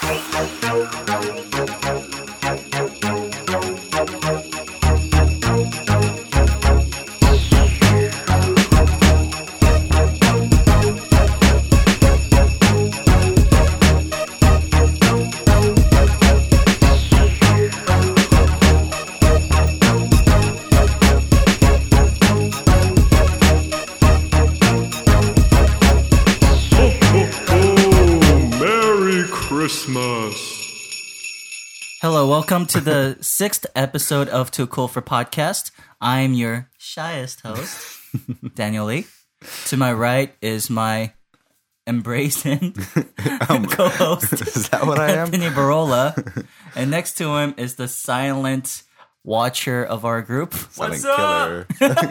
Hello, welcome to the 6th episode of Too Cool for Podcast. I'm your shyest host, Daniel Lee. To my right is my embracing co-host, is that what I am? Anthony Barola. And next to him is the silent watcher of our group. Silent killer.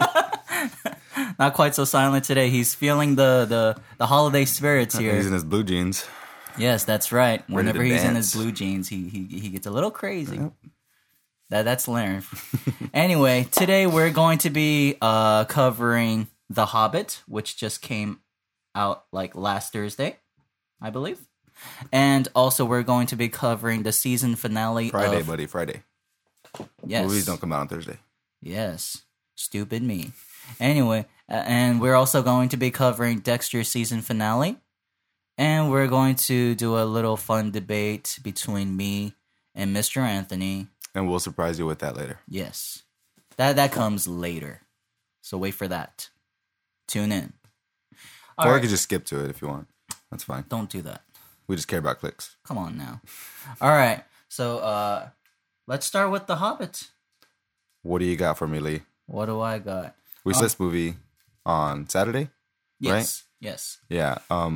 Not quite so silent today. He's feeling the holiday spirits here. He's in his blue jeans. Yes, that's right. Whenever he's in his dance. blue jeans, he gets a little crazy. Yep. That's Larry. Anyway, today we're going to be covering The Hobbit, which just came out like last Thursday, I believe. And also we're going to be covering the season finale Friday, of... buddy, Friday. Yes. Movies don't come out on Thursday. Yes. Stupid me. Anyway, and we're also going to be covering Dexter's season finale. And we're going to do a little fun debate between me and Mr. Anthony. And we'll surprise you with that later. Yes. That comes later. So wait for that. Tune in. Or you could just skip to it if you want. That's fine. Don't do that. We just care about clicks. Come on now. All right. So let's start with The Hobbit. What do you got for me, Lee? What do I got? We saw this movie on Saturday, yes, right? Yes. Yeah.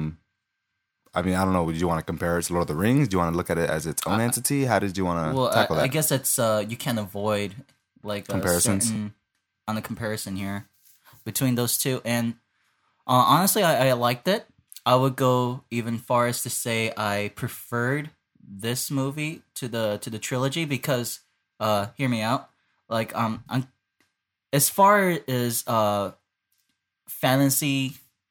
I mean, I don't know. Do you want to compare it to Lord of the Rings? Do you want to look at it as its own entity? How did you want to tackle that? I guess it's you can't avoid like comparisons on the comparison here between those two. And honestly, I liked it. I would go even far as to say I preferred this movie to the trilogy because hear me out. Like as far as fantasy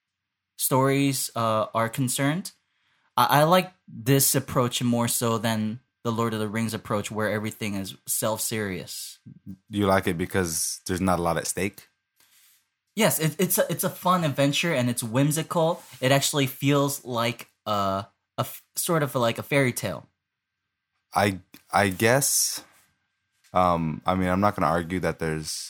stories are concerned, I like this approach more so than the Lord of the Rings approach where everything is self-serious. You like it because there's not a lot at stake? Yes, it's a fun adventure and it's whimsical. It actually feels like a sort of like a fairy tale. I guess. I mean, I'm not going to argue that there's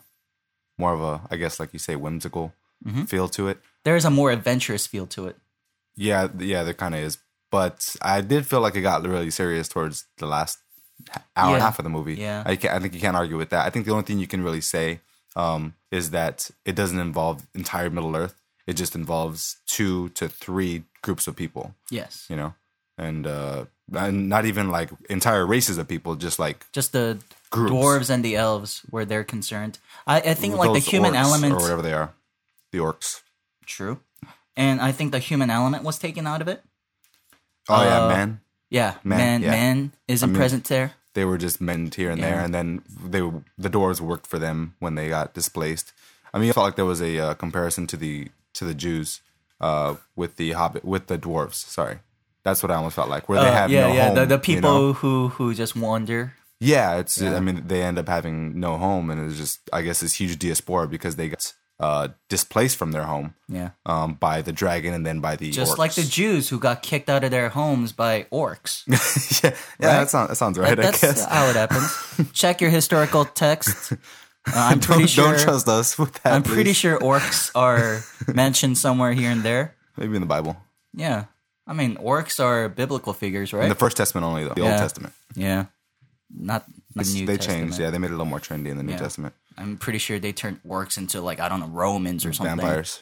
more of a, I guess, like you say, whimsical feel to it. There is a more adventurous feel to it. Yeah, there kind of is. But I did feel like it got really serious towards the last hour and a half of the movie. Yeah. I think you can't argue with that. I think the only thing you can really say is that it doesn't involve entire Middle Earth. It just involves 2 to 3 groups of people. Yes. You know? And not even like entire races of people, just the groups. Dwarves and the elves where they're concerned. I think like the human orcs, element... or whatever they are. The orcs. True. And I think the human element was taken out of it. Oh, yeah, man. Yeah, man isn't present there. They were just men here and there, and then the dwarves worked for them when they got displaced. I mean, I felt like there was a comparison to the Jews with the Hobbit, with the dwarves. Sorry, that's what I almost felt like, where they have no home. The people who just wander. Yeah, I mean, they end up having no home, and it's just, I guess, this huge diaspora because they got displaced from their home. Yeah. By the dragon and then by the just orcs. like the Jews who got kicked out of their homes by orcs. yeah, right? that sounds right. That's I guess how it happens. Check your historical text. I'm pretty sure. Don't trust us with that. I'm pretty sure orcs are mentioned somewhere here and there. Maybe in the Bible. Yeah, I mean orcs are biblical figures, right? In the First Testament only, though. The Old Testament. Yeah, not the New They Testament. changed. Yeah, they made it a little more trendy in the New Testament. I'm pretty sure they turned orcs into like, I don't know, Romans or something. Vampires.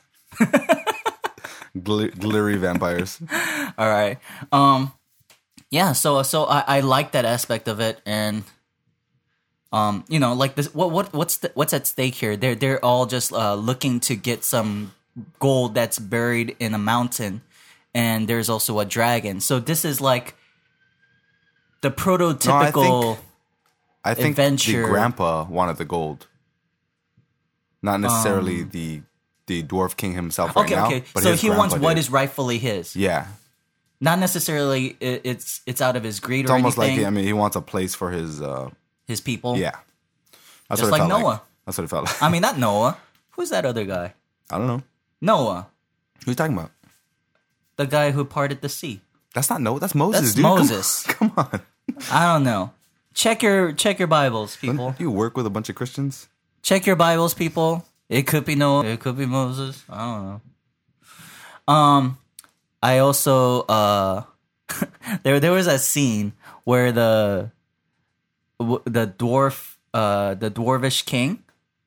Glittery vampires. All right. Yeah. So I like that aspect of it, and you know, like this. What's at stake here? They're all just looking to get some gold that's buried in a mountain, and there's also a dragon. So this is like the prototypical. I think adventure. The grandpa wanted the gold. Not necessarily the dwarf king himself right now. Okay. But so his he wants grandpa what did. is rightfully his. Yeah. Not necessarily it's out of his greed It's or almost anything. like, I mean, he wants a place for his, His people. yeah. That's Just what it like felt Noah. That's what it felt like. I mean, not Noah. Who's that other guy? I don't know. Noah. Who you talking about? The guy who parted the sea. That's not Noah. That's Moses, That's dude. Moses. Come on. I don't know. Check your Bibles, people. You work with a bunch of Christians? Check your Bibles, people. It could be Noah. It could be Moses. I don't know. I also there was a scene where the dwarvish king.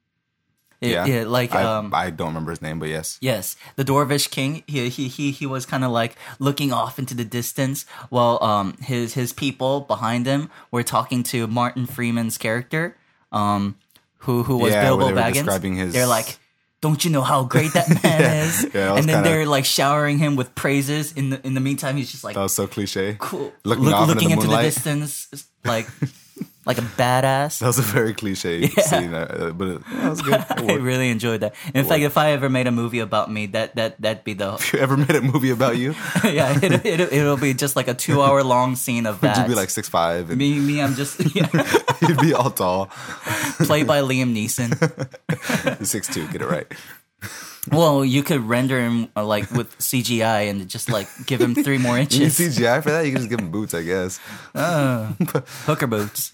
I don't remember his name, but yes. Yes, the dwarvish king. He was kind of like looking off into the distance while his people behind him were talking to Martin Freeman's character, who was Bilbo Baggins. Describing his... They're like, "Don't you know how great that man is?" And then they're like showering him with praises. In the meantime, he's just like, that was so cliche. Cool, looking into the distance, like a badass. That was a very cliche scene, but it was good. I really enjoyed that. In fact, if I ever made a movie about me, that'd be the. If you ever made a movie about you, yeah, it'll be just like a 2-hour long scene of that. Would you be like 6'5"? Me, I'm just You'd be all tall. Played by Liam Neeson. 6'2", get it right. Well, you could render him like with CGI and just like give him 3 more You need inches. CGI for that? You can just give him boots, I guess. Hooker boots.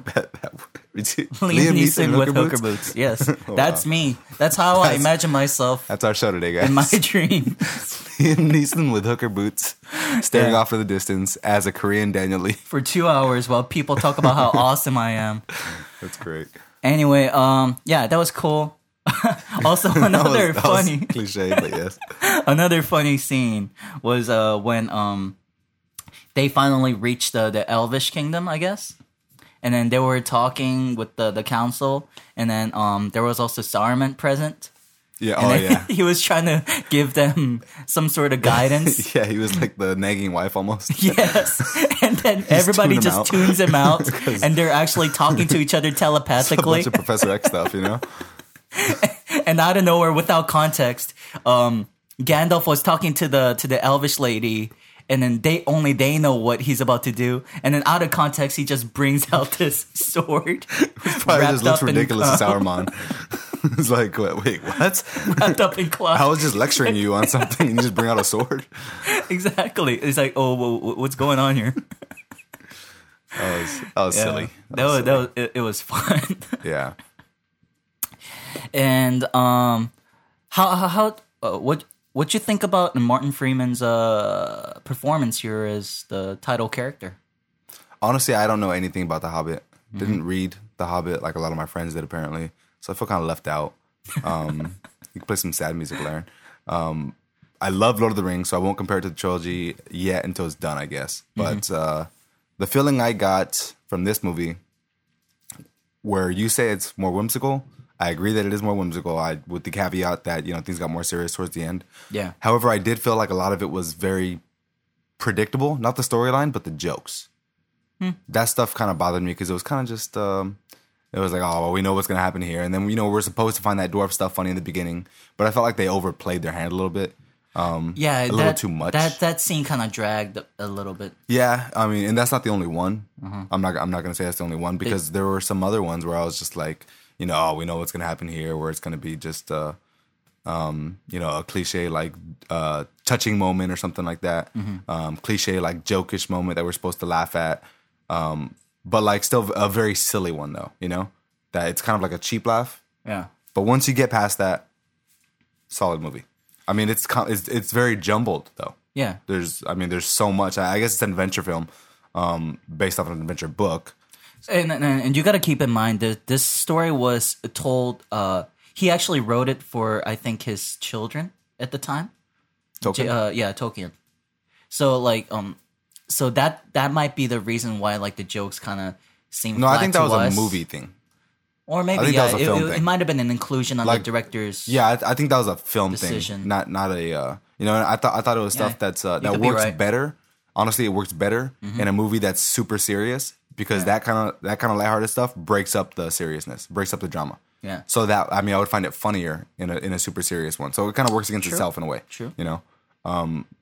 Liam Neeson with hooker boots. Yes, that's me. That's how I imagine myself. That's our show today, guys. In my dream. Liam Neeson with hooker boots, staring off in the distance as a Korean Daniel Lee. For 2 hours while people talk about how awesome I am. That's great. Anyway, yeah, that was cool. Also, another that funny was cliche, but yes. Another funny scene was when they finally reached the Elvish kingdom, I guess. And then they were talking with the council, and then there was also Saruman present. Yeah, And yeah. He was trying to give them some sort of guidance. Yeah, he was like the nagging wife almost. Yes. And then everybody just tunes him out, 'Cause- and they're actually talking to each other It's a telepathically. bunch of Professor X stuff, you know? And out of nowhere, without context, Gandalf was talking to the Elvish lady, and then they know what he's about to do. And then out of context, he just brings out this sword. Probably just looks ridiculous to Saruman. It's like, wait, what? Wrapped up in cloth. I was just lecturing you on something and you just bring out a sword? Exactly. It's like, oh, well, what's going on here? That was silly. It was fun. Yeah. And what you think about Martin Freeman's performance here as the title character? Honestly, I don't know anything about The Hobbit. Mm-hmm. Didn't read The Hobbit like a lot of my friends did, apparently. So I feel kind of left out. You can play some sad music, Lauren. I love Lord of the Rings, so I won't compare it to the trilogy yet until it's done, I guess. But the feeling I got from this movie, where you say it's more whimsical, I agree that it is more whimsical, with the caveat that, things got more serious towards the end. Yeah. However, I did feel like a lot of it was very predictable. Not the storyline, but the jokes. That stuff kind of bothered me because it was kind of just... it was like, oh, well, we know what's going to happen here. And then, we're supposed to find that dwarf stuff funny in the beginning. But I felt like they overplayed their hand a little bit. A little too much. That scene kind of dragged a little bit. Yeah, I mean, and that's not the only one. I'm not going to say that's the only one because there were some other ones where I was just like, oh, we know what's going to happen here, where it's going to be just, a cliche like touching moment or something like that. Cliche like jokish moment that we're supposed to laugh at. But like still a very silly one though, that it's kind of like a cheap laugh. Yeah. But once you get past that, solid movie. I mean, it's very jumbled though. Yeah. There's so much. I guess it's an adventure film, based off an adventure book. And you got to keep in mind that this story was told. He actually wrote it for, I think, his children at the time. Tolkien. Tolkien. So like, so that might be the reason why like the jokes kind of seem. No, flat I think that to was us. a movie thing. Or maybe I think that was a film thing. It might have been an inclusion on the director's. Yeah, I think that was a film decision. thing, not a. I thought it was stuff that's that works better. Honestly, it works better in a movie that's super serious because that kind of lighthearted stuff breaks up the seriousness, breaks up the drama. Yeah. So that I would find it funnier in a super serious one. So it kind of works against itself in a way. True.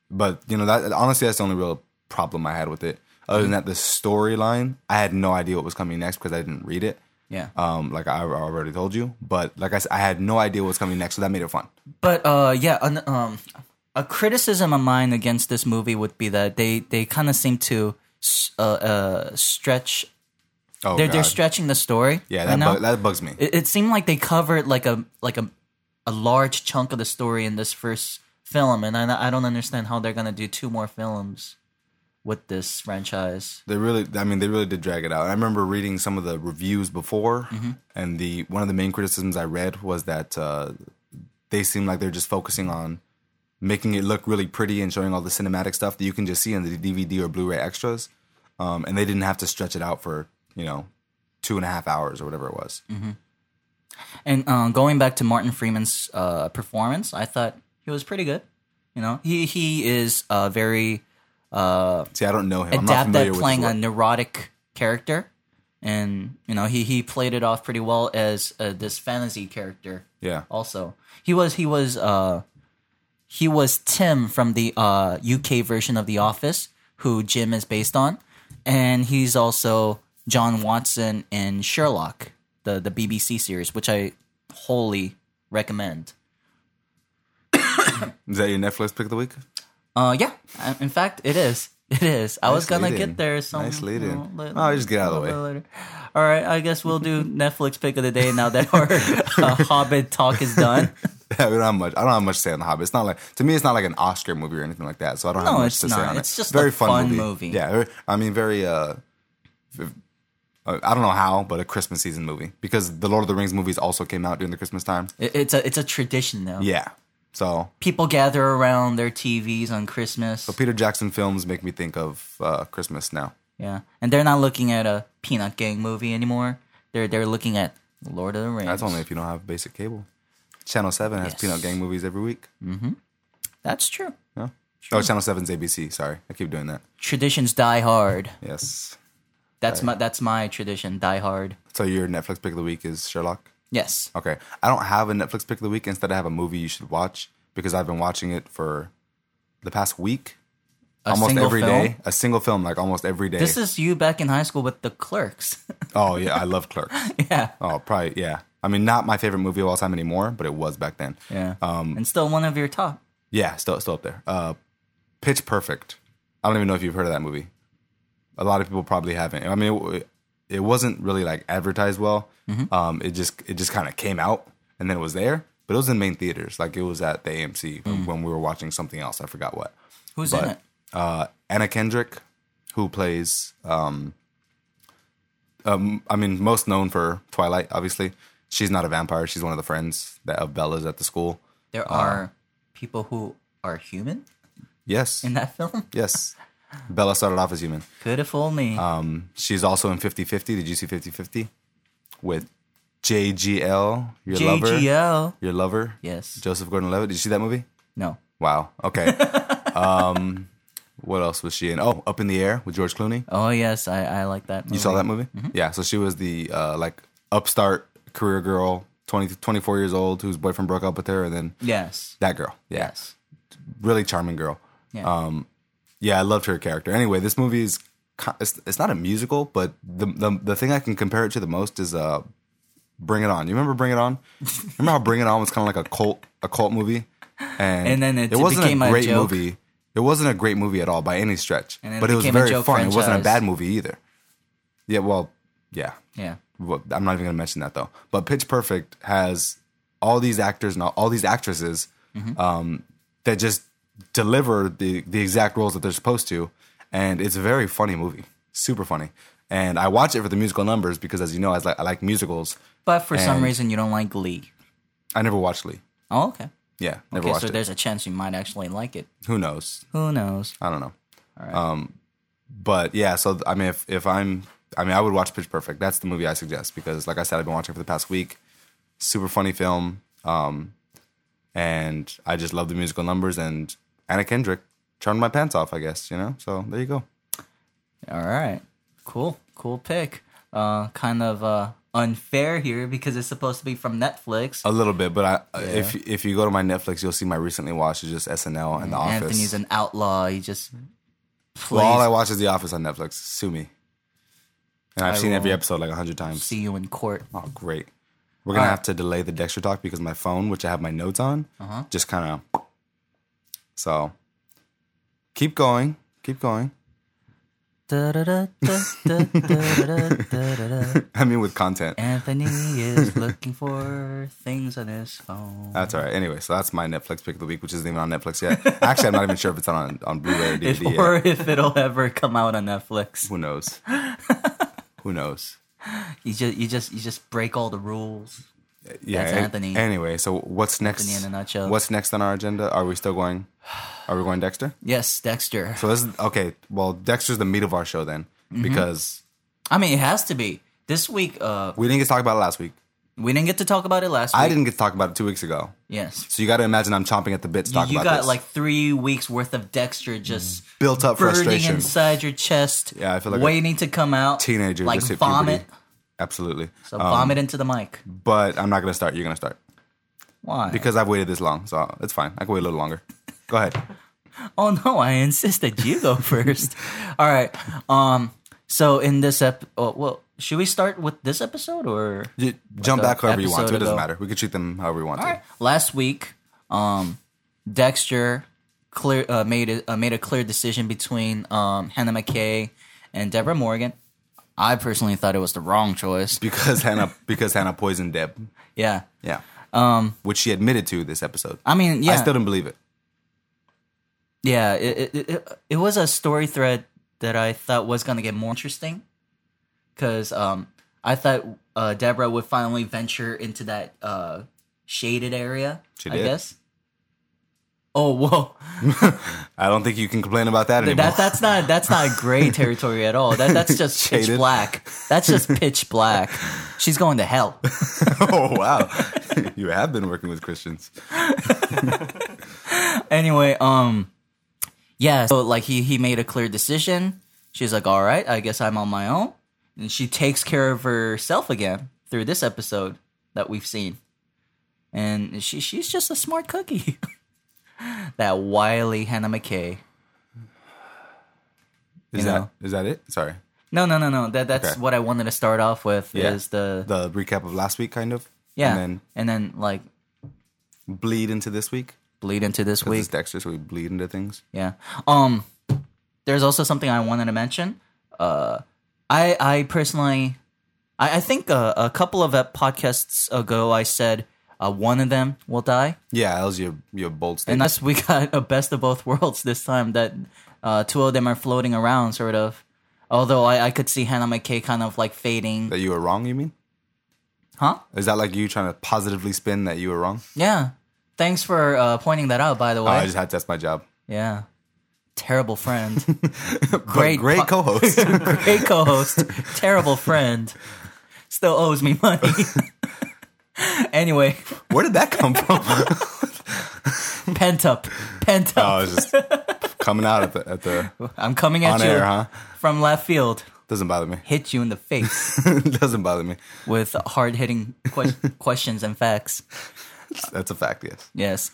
But that honestly, that's the only real problem I had with it. Other than that, the storyline, I had no idea what was coming next because I didn't read it. Yeah. Like I already told you, but like I said, I had no idea what was coming next, so that made it fun. But a criticism of mine against this movie would be that they kind of seem to stretch. Oh, they're stretching the story. Yeah, that bugs me. It seemed like they covered like a large chunk of the story in this first film, and I don't understand how they're gonna do 2 more films with this franchise. They really did drag it out. I remember reading some of the reviews before, and one of the main criticisms I read was that they seem like they're just focusing on making it look really pretty and showing all the cinematic stuff that you can just see in the DVD or Blu-ray extras, and they didn't have to stretch it out for 2.5 hours or whatever it was. Mm-hmm. And going back to Martin Freeman's performance, I thought he was pretty good. He is very see, I don't know him. adept at playing a neurotic character, and he played it off pretty well as this fantasy character. Yeah. Also, he was Tim from the UK version of The Office, who Jim is based on, and he's also John Watson in Sherlock, the BBC series, which I wholly recommend. Is that your Netflix pick of the week? Yeah. In fact, it is. It is. I was gonna lead-in. get there. Some Nice lead in. Just get out of the way. Later. All right. I guess we'll do Netflix pick of the day now that our Hobbit talk is done. Yeah, we don't have much. I don't have much to say on The Hobbit. It's not like, to me, it's not like an Oscar movie or anything like that. So I don't have much to say on it. It's just very a fun movie. Yeah, very. I don't know how, but a Christmas season movie, because the Lord of the Rings movies also came out during the Christmas time. It's a tradition though. Yeah. So people gather around their TVs on Christmas. So Peter Jackson films make me think of Christmas now. Yeah, and they're not looking at a Peanut Gang movie anymore. They're looking at Lord of the Rings. That's only if you don't have basic cable. Channel 7 has Peanut Gang movies every week. Mm-hmm. That's true. Yeah. True. Oh, Channel 7's ABC. Sorry, I keep doing that. Traditions die hard. Yes. That's my tradition. Die hard. So your Netflix pick of the week is Sherlock? Yes. Okay. I don't have a Netflix pick of the week. Instead, I have a movie you should watch, because I've been watching it for the past week. Almost every day. A single film, like almost every day. This is you back in high school with The Clerks. Oh, yeah. I love Clerks. Yeah. Oh, probably, yeah. I mean, not my favorite movie of all time anymore, but it was back then. Yeah. And still one of your top. Yeah, still up there. Pitch Perfect. I don't even know if you've heard of that movie. A lot of people probably haven't. I mean, it wasn't really like advertised well. Mm-hmm. It just kind of came out and then it was there, but it was in main theaters. Like it was at the AMC when we were watching something else. I forgot what. Who's in it? Anna Kendrick, who plays, most known for Twilight, obviously. She's not a vampire. She's one of the friends of Bella's at the school. There are people who are human? Yes. In that film? Yes. Bella started off as human. Could have fooled me. She's also in 50-50. Did you see 50-50? With JGL, your lover. JGL. Your lover. Yes. Joseph Gordon-Levitt. Did you see that movie? No. Wow. Okay. What else was she in? Oh, Up in the Air with George Clooney. Oh, yes. I like that movie. You saw that movie? Mm-hmm. Yeah. So she was the upstart career girl, 24 years old, whose boyfriend broke up with her, and then that girl. Yeah. Yes. Really charming girl. Yeah. Yeah, I loved her character. Anyway, this movie is it's not a musical, but the thing I can compare it to the most is Bring It On. You remember Bring It On? Remember how Bring It On was kind of like a cult movie, and then it wasn't became a great a joke. movie. It wasn't a great movie at all by any stretch, but it was became very a joke fun. franchise. It wasn't a bad movie either. Yeah, well, yeah. Yeah. Well, I'm not even going to mention that though. But Pitch Perfect has all these actors and all these actresses that just deliver the exact roles that they're supposed to, and it's a very funny movie, super funny. And I watch it for the musical numbers because, as you know, I like musicals. But for some reason, you don't like Glee. I never watched Glee. Oh, okay. Yeah, never watched so it. There's a chance you might actually like it. Who knows? Who knows? I don't know. All right. But yeah, so I mean, I would watch Pitch Perfect. That's the movie I suggest because, like I said, I've been watching it for the past week. Super funny film, and I just love the musical numbers. And Anna Kendrick charmed my pants off, I guess. So there you go. All right. Cool pick. Kind of unfair here because it's supposed to be from Netflix. A little bit, but if you go to my Netflix, you'll see my recently watched is just SNL and The Office. Anthony's an outlaw. He just plays. Well, all I watch is The Office on Netflix. Sue me. And I've seen every episode like 100 times. See you in court. Oh, great. We're going to have to delay the Dexter talk because my phone, which I have my notes on, just kind of... So, keep going. Keep going. I mean, with content. Anthony is looking for things on his phone. That's all right. Anyway, so that's my Netflix pick of the week, which isn't even on Netflix yet. Actually, I'm not even sure if it's on Blu-ray or DVD or if it'll ever come out on Netflix. Who knows? Who knows? You just break all the rules. Yeah, that's Anthony. Anyway, so what's next? Anthony in a nutshell. What's next on our agenda? Are we still going? Are we going Dexter? Yes, Dexter. So this is okay. Well, Dexter's the meat of our show then, because I mean it has to be this week. We didn't get to talk about it last week. We didn't get to talk about it last week. I didn't get to talk about it 2 weeks ago. Yes. So you got to imagine I'm chomping at the bit to talk about this. You got like 3 weeks worth of Dexter just built up burning frustration inside your chest. Yeah, I feel like waiting to come out. Teenager like just hit vomit. Puberty. Absolutely. So vomit into the mic. But I'm not going to start. You're going to start. Why? Because I've waited this long, so it's fine. I can wait a little longer. Go ahead. Oh no, I insist that you go first. All right. So in this should we start with this episode or jump back however you want to? It doesn't ago? matter. We can treat them however we want to. Right. Last week, Dexter made a clear decision between Hannah McKay and Deborah Morgan. I personally thought it was the wrong choice because Hannah poisoned Deb. Yeah. Yeah. Which she admitted to this episode. I mean, yeah. I still didn't believe it. Yeah, it was a story thread that I thought was going to get more interesting because I thought Deborah would finally venture into that shaded area, she did. I guess. Oh, whoa. I don't think you can complain about that anymore. That's not gray territory at all. That's just pitch black. That's just pitch black. She's going to hell. Oh, wow. You have been working with Christians. Anyway, yeah, so like he made a clear decision. She's like, all right, I guess I'm on my own. And she takes care of herself again through this episode that we've seen. And she's just a smart cookie. That wily Hannah McKay. Is that it? Sorry. No. That's okay. What I wanted to start off with is the recap of last week, kind of. Yeah, and then like bleed into this week. Bleed into this week. It's Dexter, so we bleed into things. Yeah. There's also something I wanted to mention. I personally, I think a couple of podcasts ago I said one of them will die. Yeah, that was your bold statement. And that's we got a best of both worlds this time. That two of them are floating around, sort of. Although I could see Hannah McKay kind of like fading. That you were wrong, you mean? Huh? Is that like you trying to positively spin that you were wrong? Yeah. Thanks for pointing that out, by the way. I just had to test my job. Yeah. Terrible friend. Great co-host. Great co-host. Terrible friend. Still owes me money. Anyway. Where did that come from? Pent up. Oh, it's just coming out at the I'm coming at on you air, huh? from left field. Doesn't bother me. Hit you in the face. Doesn't bother me. With hard-hitting questions and facts. That's a fact, yes. Yes.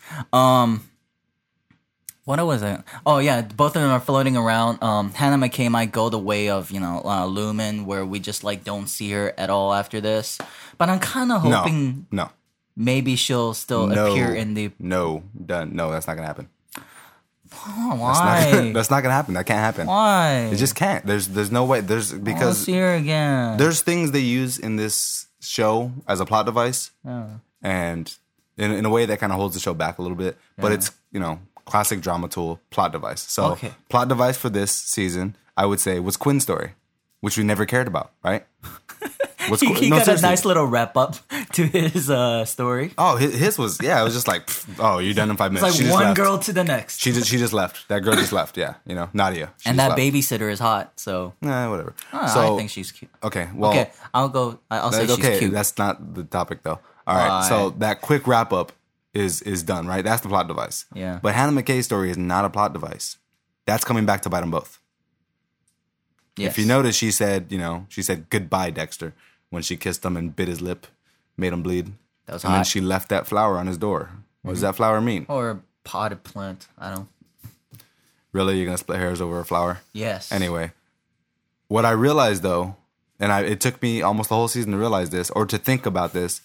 What was it? Oh, yeah. Both of them are floating around. Hannah McKay might go the way of, Lumen, where we just, don't see her at all after this. But I'm kind of hoping... No. Maybe she'll still appear in the... No, done. No, that's not going to happen. Oh, why? That's not going to happen. That can't happen. Why? It just can't. There's no way. Because I'll see her again. There's things they use in this show as a plot device. Oh. And in a way that kind of holds the show back a little bit. But it's, classic drama tool, plot device. So plot device for this season, I would say, was Quinn's story, which we never cared about, right? He got a nice little wrap up to his story. Oh, his was, it was just like, you're done in 5 minutes. It's like one girl to the next. She just left. That girl just left, yeah. Nadia. And that babysitter is hot, so. Whatever. I think she's cute. Okay, well. I'll say she's cute. That's not the topic, though. All right, so that quick wrap up is done, right? That's the plot device. Yeah. But Hannah McKay's story is not a plot device. That's coming back to bite them both. Yes. If you notice, she said goodbye, Dexter, when she kissed him and bit his lip, made him bleed. That was and then hot. she left that flower on his door. What does that flower mean? Or a potted plant. I don't. Really, you're gonna split hairs over a flower? Yes. Anyway, what I realized though, and it took me almost the whole season to realize this or to think about this.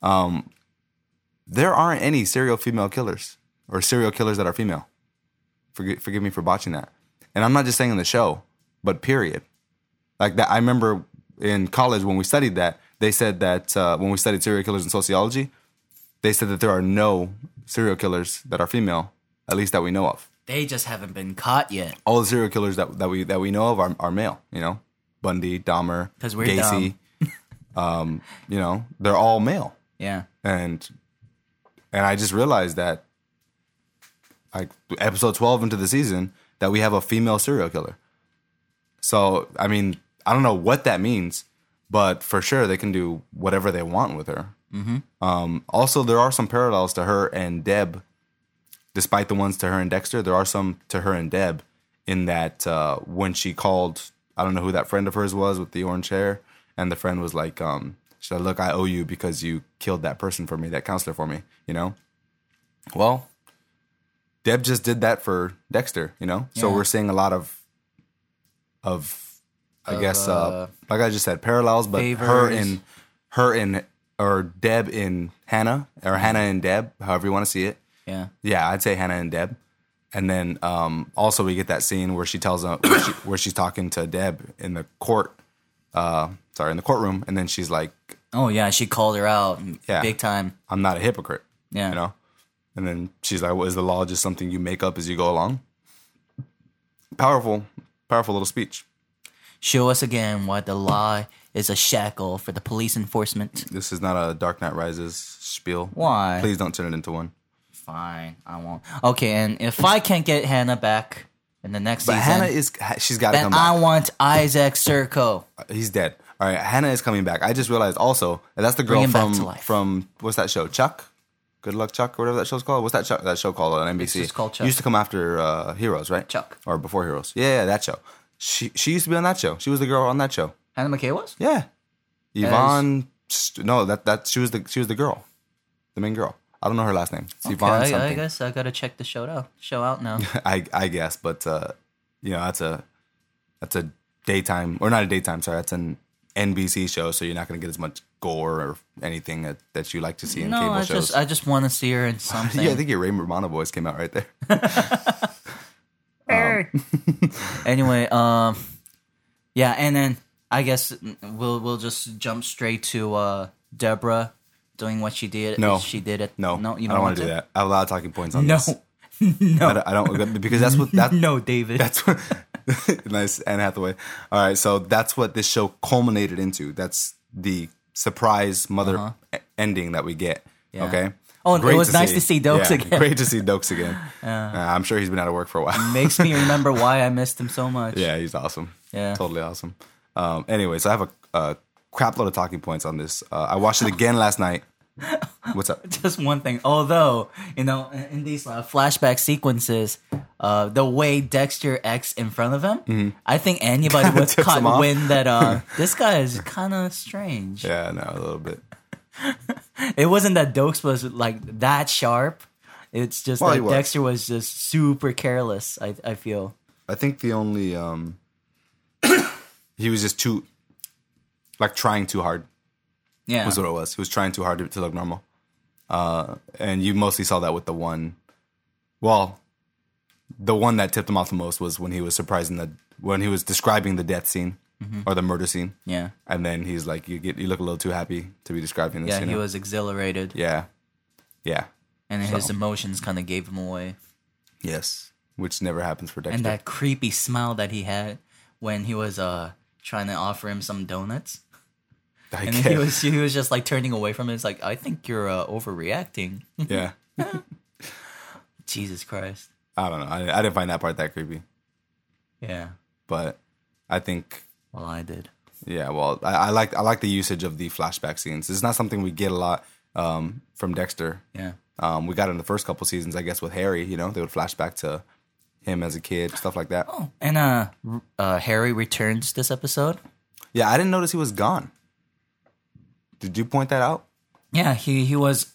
There aren't any serial female killers or serial killers that are female. Forgive me for botching that. And I'm not just saying in the show, but period. Like that, I remember in college when we studied that, they said that when we studied serial killers in sociology, they said that there are no serial killers that are female, at least that we know of. They just haven't been caught yet. All the serial killers that we know of are male. You know, Bundy, Dahmer, 'Cause we're Gacy. You know, they're all male. Yeah. And I just realized that, like episode 12 into the season, that we have a female serial killer. So, I mean, I don't know what that means, but for sure they can do whatever they want with her. Mm-hmm. Also, there are some parallels to her and Deb, despite the ones to her and Dexter. There are some to her and Deb in that when she called, I don't know who that friend of hers was with the orange hair, and the friend was like, she said, "Look, I owe you because you killed that person for me, that counselor for me," you know? Well, Deb just did that for Dexter, you know? So Yeah. we're seeing a lot of I guess, like I just said, parallels, but favors. or Deb in Hannah, or Hannah and Deb, however you want to see it. Yeah. Yeah, I'd say Hannah and Deb. And then also we get that scene where she tells them, where she's talking to Deb in the in the courtroom, and then she's like, Oh, yeah. She called her out Yeah. big time. "I'm not a hypocrite." Yeah. You know? And then she's like, "Well, is the law just something you make up as you go along?" Powerful little speech. Show us again why the law is a shackle for the police enforcement. This is not a Dark Knight Rises spiel. Why? Please don't turn it into one. Fine. I won't. Okay, and if I can't get Hannah back in the next But season, she's got to then come I back. want Isaac Serco. He's dead. All right, Hannah is coming back. I just realized also that that's the Bring girl him back to life. from what's that show? Chuck? Good Luck Chuck, or whatever that show's called. What's that show called on NBC? just called Chuck. Used to come after Heroes, right? Chuck. Or before Heroes. Yeah, that show. She used to be on that show. She was the girl on that show. Hannah McKay was? Yeah. Yvonne. No, that she was the girl, the main girl. I don't know her last name. It's Yvonne Okay, I something. guess I gotta check the show out now. I guess, but you know, that's a daytime, or not a daytime. Sorry, that's an NBC show, so you're not going to get as much gore or anything that you like to see in No, cable shows. I just want to see her in something. Yeah, I think your Ray Romano voice came out right there. Anyway, yeah, and then I guess we'll just jump straight to Deborah doing what she did. No. She did it. No, No, you I don't want to do that. I have a lot of talking points on No, this. no, I don't because that's no, David. That's what nice, Anne Hathaway. All right, so that's what this show culminated into. That's the surprise mother ending that we get. Yeah. Okay. Oh, it was nice to see Dokes again. Great to see Dokes again. I'm sure he's been out of work for a while. Makes me remember why I missed him so much. Yeah, he's awesome. Yeah. Totally awesome. Anyway, so I have a crap load of talking points on this. I watched it again last night. What's up? Just one thing. Although, in these flashback sequences, the way Dexter acts in front of him, I think anybody would Tips caught him off. wind that this guy is kind of strange. Yeah, no, a little bit. It wasn't that Dokes was like that sharp. It's just Well, he that was. Dexter was just super careless, I feel. I think the only he was just too trying too hard. Yeah. Was what it was. He was trying too hard to look normal. And you mostly saw that with the one. Well, the one that tipped him off the most was when he was when he was describing the death scene or the murder scene. Yeah. And then he's like, "You look a little too happy to be describing this." Yeah, you he know? was exhilarated. Yeah. Yeah. And his So. emotions kind of gave him away. Yes. Which never happens for Dexter. And that creepy smile that he had when he was trying to offer him some donuts. I And guess. he was just like turning away from it. It's like, I think you're overreacting. Yeah. Jesus Christ. I don't know. I didn't find that part that creepy. Yeah. But I think, Well, I did. yeah, well, I like the usage of the flashback scenes. It's not something we get a lot from Dexter. Yeah. We got it in the first couple seasons, I guess, with Harry. You know, they would flash back to him as a kid, stuff like that. Oh, and Harry returns this episode. Yeah, I didn't notice he was gone. Did you point that out? Yeah, he was.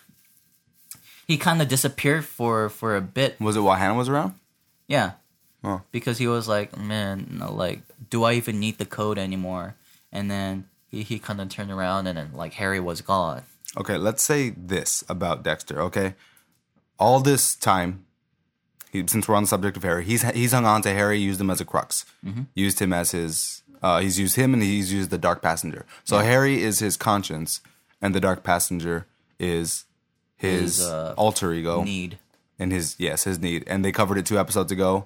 He kind of disappeared for a bit. Was it while Hannah was around? Yeah. Oh. Because he was like, man, no, like, do I even need the code anymore? And then he kind of turned around and then, like, Harry was gone. Okay, let's say this about Dexter, okay? All this time, since we're on the subject of Harry, he's hung on to Harry, used him as a crux. Mm-hmm. Used him as his... he's used him and he's used the Dark Passenger. So Harry is his conscience and the Dark Passenger is his alter ego. Need. And his need. And they covered it 2 episodes ago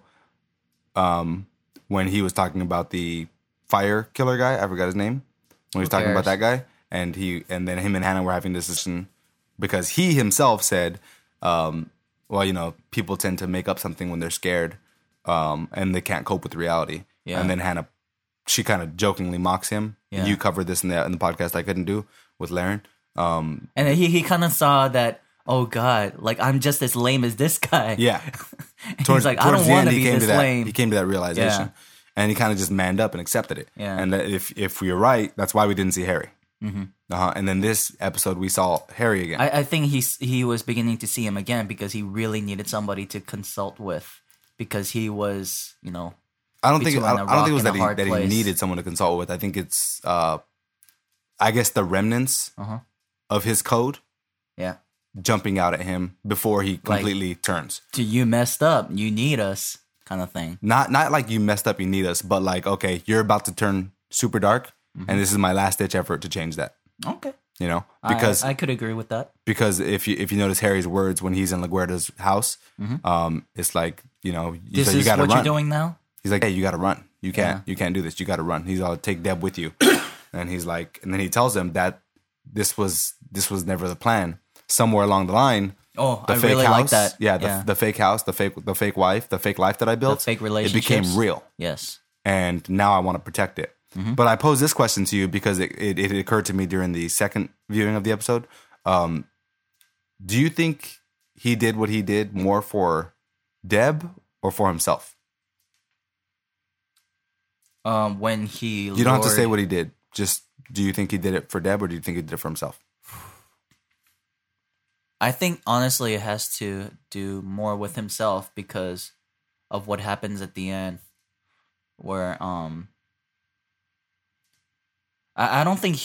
when he was talking about the fire killer guy. I forgot his name. When he was talking about that guy. And then him and Hannah were having this discussion because he himself said, well, you know, people tend to make up something when they're scared and they can't cope with reality. Yeah. And then Hannah, she kind of jokingly mocks him. Yeah. You covered this in the podcast I couldn't do with Laren. And then he kind of saw that, oh God, like I'm just as lame as this guy. Yeah. He's like, I don't want to be this lame. He came to that realization. Yeah. And he kind of just manned up and accepted it. Yeah. And that if we were right, that's why we didn't see Harry. Mm-hmm. And then this episode, we saw Harry again. I think he was beginning to see him again because he really needed somebody to consult with because he was, you know. I don't think it was that he needed someone to consult with. I think it's, I guess, the remnants of his code. Yeah. Jumping out at him before he completely turns. You messed up. You need us, kind of thing. Not like you messed up. You need us, but like, okay, you're about to turn super dark, and this is my last ditch effort to change that. Okay. You know, because I could agree with that. Because if you notice Harry's words when he's in LaGuerta's house, it's like, you know, this is what you're doing now. He's like, hey, you got to run. You can't do this. You got to run. He's all, take Deb with you, and he's like, and then he tells him that this was never the plan. Somewhere along the line, the fake really house, like that. Yeah, the fake house, the fake wife, the fake life that I built, the fake relationships, it became real. Yes, and now I want to protect it. Mm-hmm. But I pose this question to you because it occurred to me during the second viewing of the episode. Do you think he did what he did more for Deb or for himself? When you don't have to say what he did. Just, do you think he did it for Deb or do you think he did it for himself? I think, honestly, it has to do more with himself because of what happens at the end where, I don't think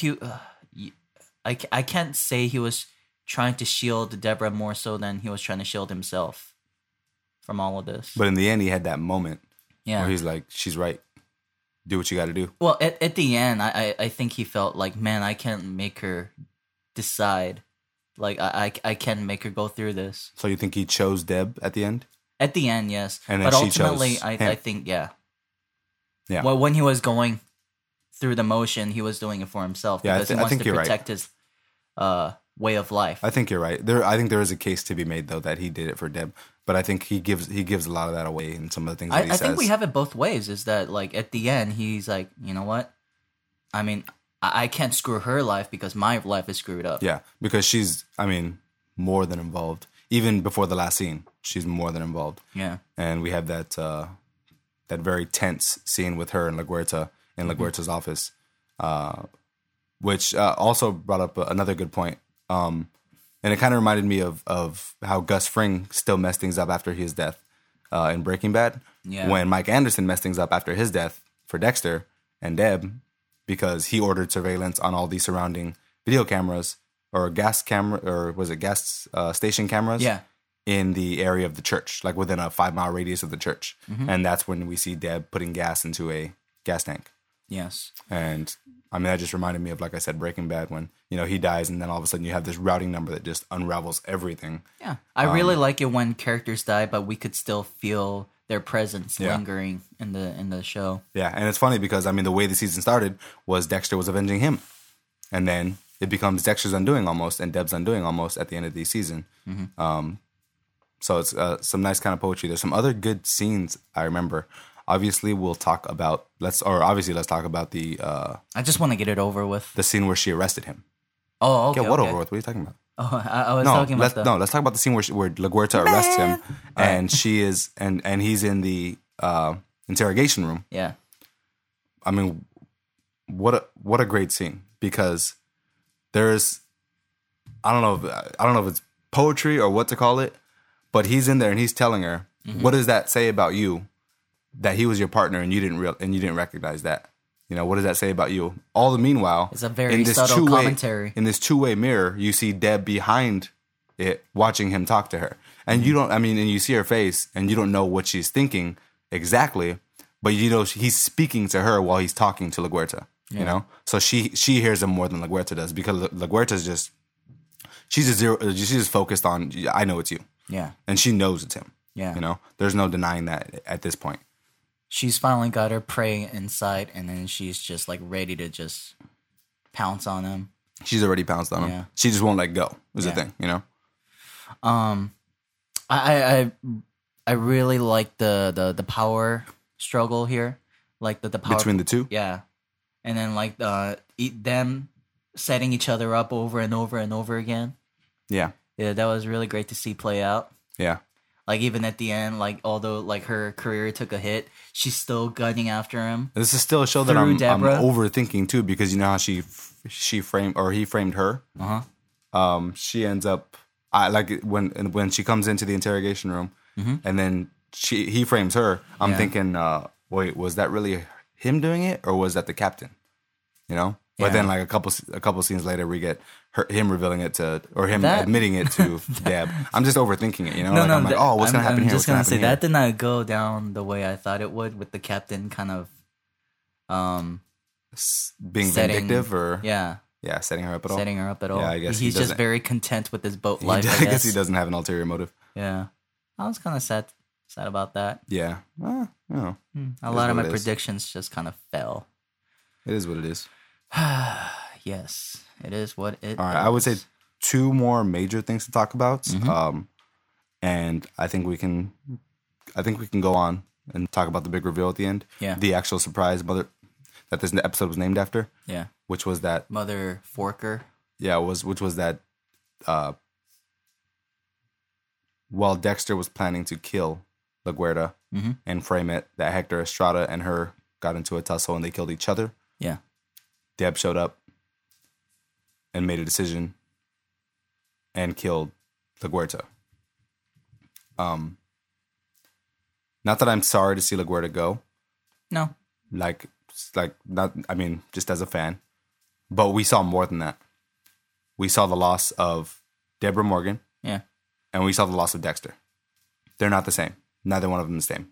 I can't say he was trying to shield Deborah more so than he was trying to shield himself from all of this. But in the end, he had that moment where he's like, she's right. Do what you got to do. Well, at the end, I think he felt like, man, I can't make her decide. Like, I can't make her go through this. So you think he chose Deb at the end? At the end, yes. And but she ultimately, chose I think, yeah. Well, when he was going through the motion, he was doing it for himself because he wants to protect his way of life. I think you're right. I think there is a case to be made, though, that he did it for Deb. But I think he gives a lot of that away in some of the things that he says. I think we have it both ways. Is that, like, at the end, he's like, you know what? I mean, I can't screw her life because my life is screwed up. Yeah, because she's, more than involved. Even before the last scene, she's more than involved. Yeah. And we have that very tense scene with her and LaGuerta in LaGuerta's office, which also brought up another good point. And it kind of reminded me of how Gus Fring still messed things up after his death in Breaking Bad. Yeah. When Mike Anderson messed things up after his death for Dexter and Deb, because he ordered surveillance on all the surrounding video cameras or gas station cameras in the area of the church, like within a 5-mile radius of the church. Mm-hmm. And that's when we see Deb putting gas into a gas tank. Yes. And that just reminded me of, like I said, Breaking Bad, when, he dies and then all of a sudden you have this routing number that just unravels everything. Yeah. I really like it when characters die, but we could still feel their presence lingering in the show. Yeah, and it's funny because, the way the season started was Dexter was avenging him. And then it becomes Dexter's undoing almost and Deb's undoing almost at the end of the season. Mm-hmm. So it's some nice kind of poetry. There's some other good scenes I remember. Obviously, let's talk about the... I just want to get it over with. The scene where she arrested him. Oh, okay. Get what over with? What are you talking about? Oh, I was talking about let's talk about the scene where LaGuerta arrests him, and she is, and he's in the interrogation room. Yeah. What a great scene, because there's, I don't know if it's poetry or what to call it, but he's in there and he's telling her, what does that say about you that he was your partner and you didn't recognize that? You know, what does that say about you? All the meanwhile, it's a very subtle commentary. In this two-way mirror, you see Deb behind it watching him talk to her. And and you see her face and you don't know what she's thinking exactly, but you know he's speaking to her while he's talking to LaGuerta, you know? So she hears him more than LaGuerta does because LaGuerta's she's just focused on, I know it's you. Yeah. And she knows it's him. Yeah. You know? There's no denying that at this point. She's finally got her prey inside, and then she's just like ready to just pounce on him. She's already pounced on him. She just won't let go. Is the thing, you know. I really like the power struggle here, like the power between the two. Yeah, and then like them setting each other up over and over and over again. Yeah, that was really great to see play out. Yeah. Like, even at the end, like, although, like, her career took a hit, she's still gunning after him. This is still a show that I'm overthinking, too, because you know how he framed her? Uh-huh. She ends up, when she comes into the interrogation room, and then he frames her, I'm thinking, wait, was that really him doing it, or was that the captain? You know? But then, like, a couple scenes later, we get him revealing it to, or him admitting it to Deb. I'm just overthinking it, you know? I'm like, oh, what's going to happen here? I'm just going to say, that did not go down the way I thought it would, with the captain kind of being vindictive, or... Yeah, setting her up at all. Yeah, I guess he's just very content with his boat life, I guess he doesn't have an ulterior motive. Yeah. I was kind of sad about that. Yeah. Well, a lot of my predictions just kind of fell. It is what it is. Yes, it is what it is. All right, I would say two more major things to talk about. And I think we can go on and talk about the big reveal at the end. Yeah. The actual surprise that this episode was named after. Yeah. Which was that Mother Forker. Yeah, which was that while Dexter was planning to kill LaGuerta and frame it, that Hector Estrada and her got into a tussle and they killed each other. Yeah. Deb showed up and made a decision and killed LaGuerta. Not that I'm sorry to see LaGuerta go. No. Just as a fan. But we saw more than that. We saw the loss of Deborah Morgan. Yeah. And we saw the loss of Dexter. They're not the same. Neither one of them is the same.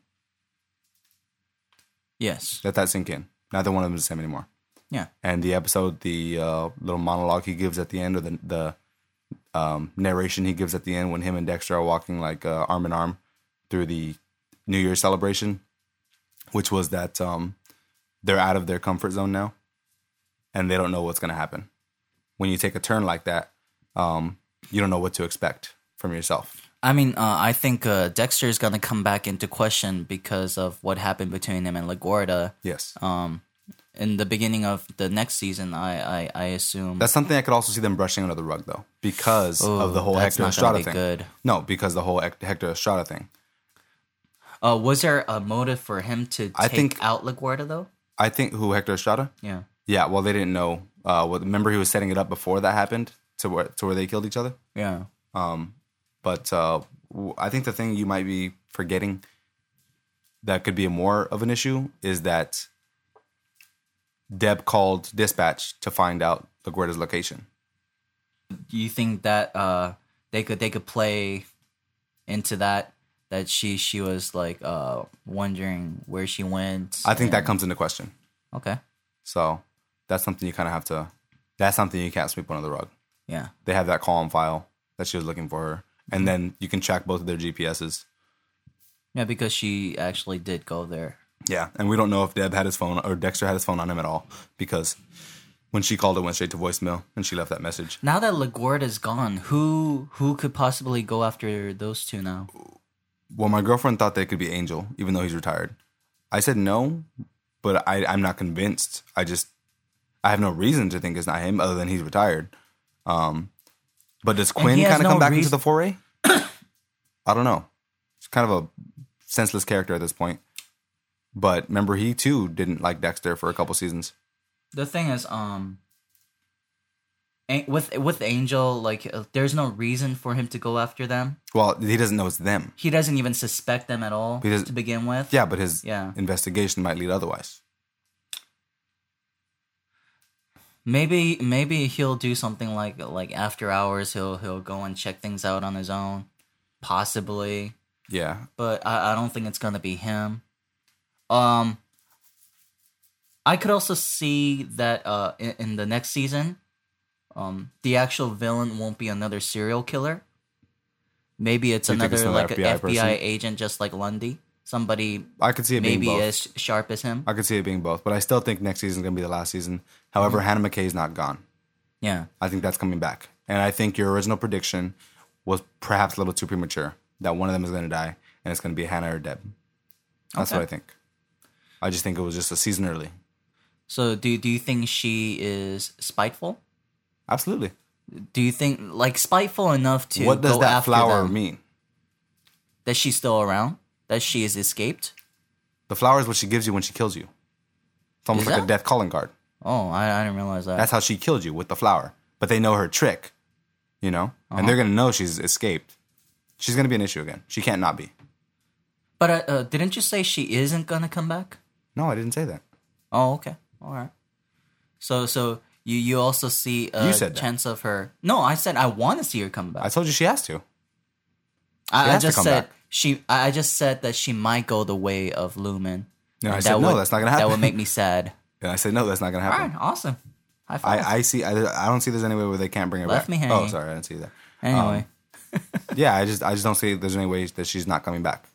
Yes. Let that sink in. Neither one of them is the same anymore. Yeah. And the episode, the little monologue he gives at the end, or the narration he gives at the end when him and Dexter are walking like arm in arm through the New Year's celebration, which was that they're out of their comfort zone now and they don't know what's going to happen. When you take a turn like that, you don't know what to expect from yourself. I mean, I think Dexter is going to come back into question because of what happened between him and LaGuerta. Yes. In the beginning of the next season, I assume that's something I could also see them brushing under the rug, though, because of the whole Hector Estrada thing. Good. No, because the whole Hector Estrada thing. Was there a motive for him to take out LaGuerta, though? I think who, Hector Estrada? Yeah. Yeah. Well, they didn't know. Remember, he was setting it up before that happened to where they killed each other. Yeah. But I think the thing you might be forgetting that could be more of an issue is that Deb called dispatch to find out LaGuerta's location. Do you think that they could play into that she was like wondering where she went? I think that comes into question. Okay. So that's something you kind of have to. That's something you can't sweep under the rug. Yeah. They have that call on file that she was looking for her, and then you can track both of their GPSs. Yeah, because she actually did go there. Yeah, and we don't know if Deb had his phone or Dexter had his phone on him at all, because when she called, it went straight to voicemail, and she left that message. Now that LaGuerta's gone, who could possibly go after those two now? Well, my girlfriend thought they could be Angel, even though he's retired. I said no, but I'm not convinced. I have no reason to think it's not him, other than he's retired. But does Quinn kind of come back into the foray? I don't know. It's kind of a senseless character at this point. But remember, he too didn't like Dexter for a couple seasons. The thing is, with Angel, like there's no reason for him to go after them. Well, he doesn't know it's them. He doesn't even suspect them at all to begin with. Yeah, but his investigation might lead otherwise. Maybe he'll do something like after hours. He'll go and check things out on his own, possibly. Yeah, but I don't think it's gonna be him. I could also see that in the next season, the actual villain won't be another serial killer. Maybe it's another like an FBI agent, just like Lundy. Somebody I could see it maybe being both. as sharp as him. I could see it being both, but I still think next season is gonna be the last season. However, Hannah McKay's not gone. Yeah, I think that's coming back, and I think your original prediction was perhaps a little too premature. That one of them is going to die, and it's going to be Hannah or Deb. That's what I think. I just think it was just a season early. So do you think she is spiteful? Absolutely. Do you think like spiteful enough to what does go that after flower them? mean? That she's still around? That she has escaped? The flower is what she gives you when she kills you. It's almost like a death calling card. Oh, I didn't realize that. That's how she killed you, with the flower. But they know her trick, you know? And they're going to know she's escaped. She's going to be an issue again. She can't not be. But didn't you say she isn't going to come back? No, I didn't say that. Oh, okay. All right. So you also see a chance of her... No, I said I want to see her come back. I told you she has to. I just said I just said that she might go the way of Lumen. No, I said no, that's not going to happen. That would make me sad. And I said, no, that's not going to happen. All right, awesome. High five. I don't see there's any way where they can't bring her Left back. me hanging. Oh, sorry, I didn't see that. Anyway. Yeah, I just don't see there's any way that she's not coming back.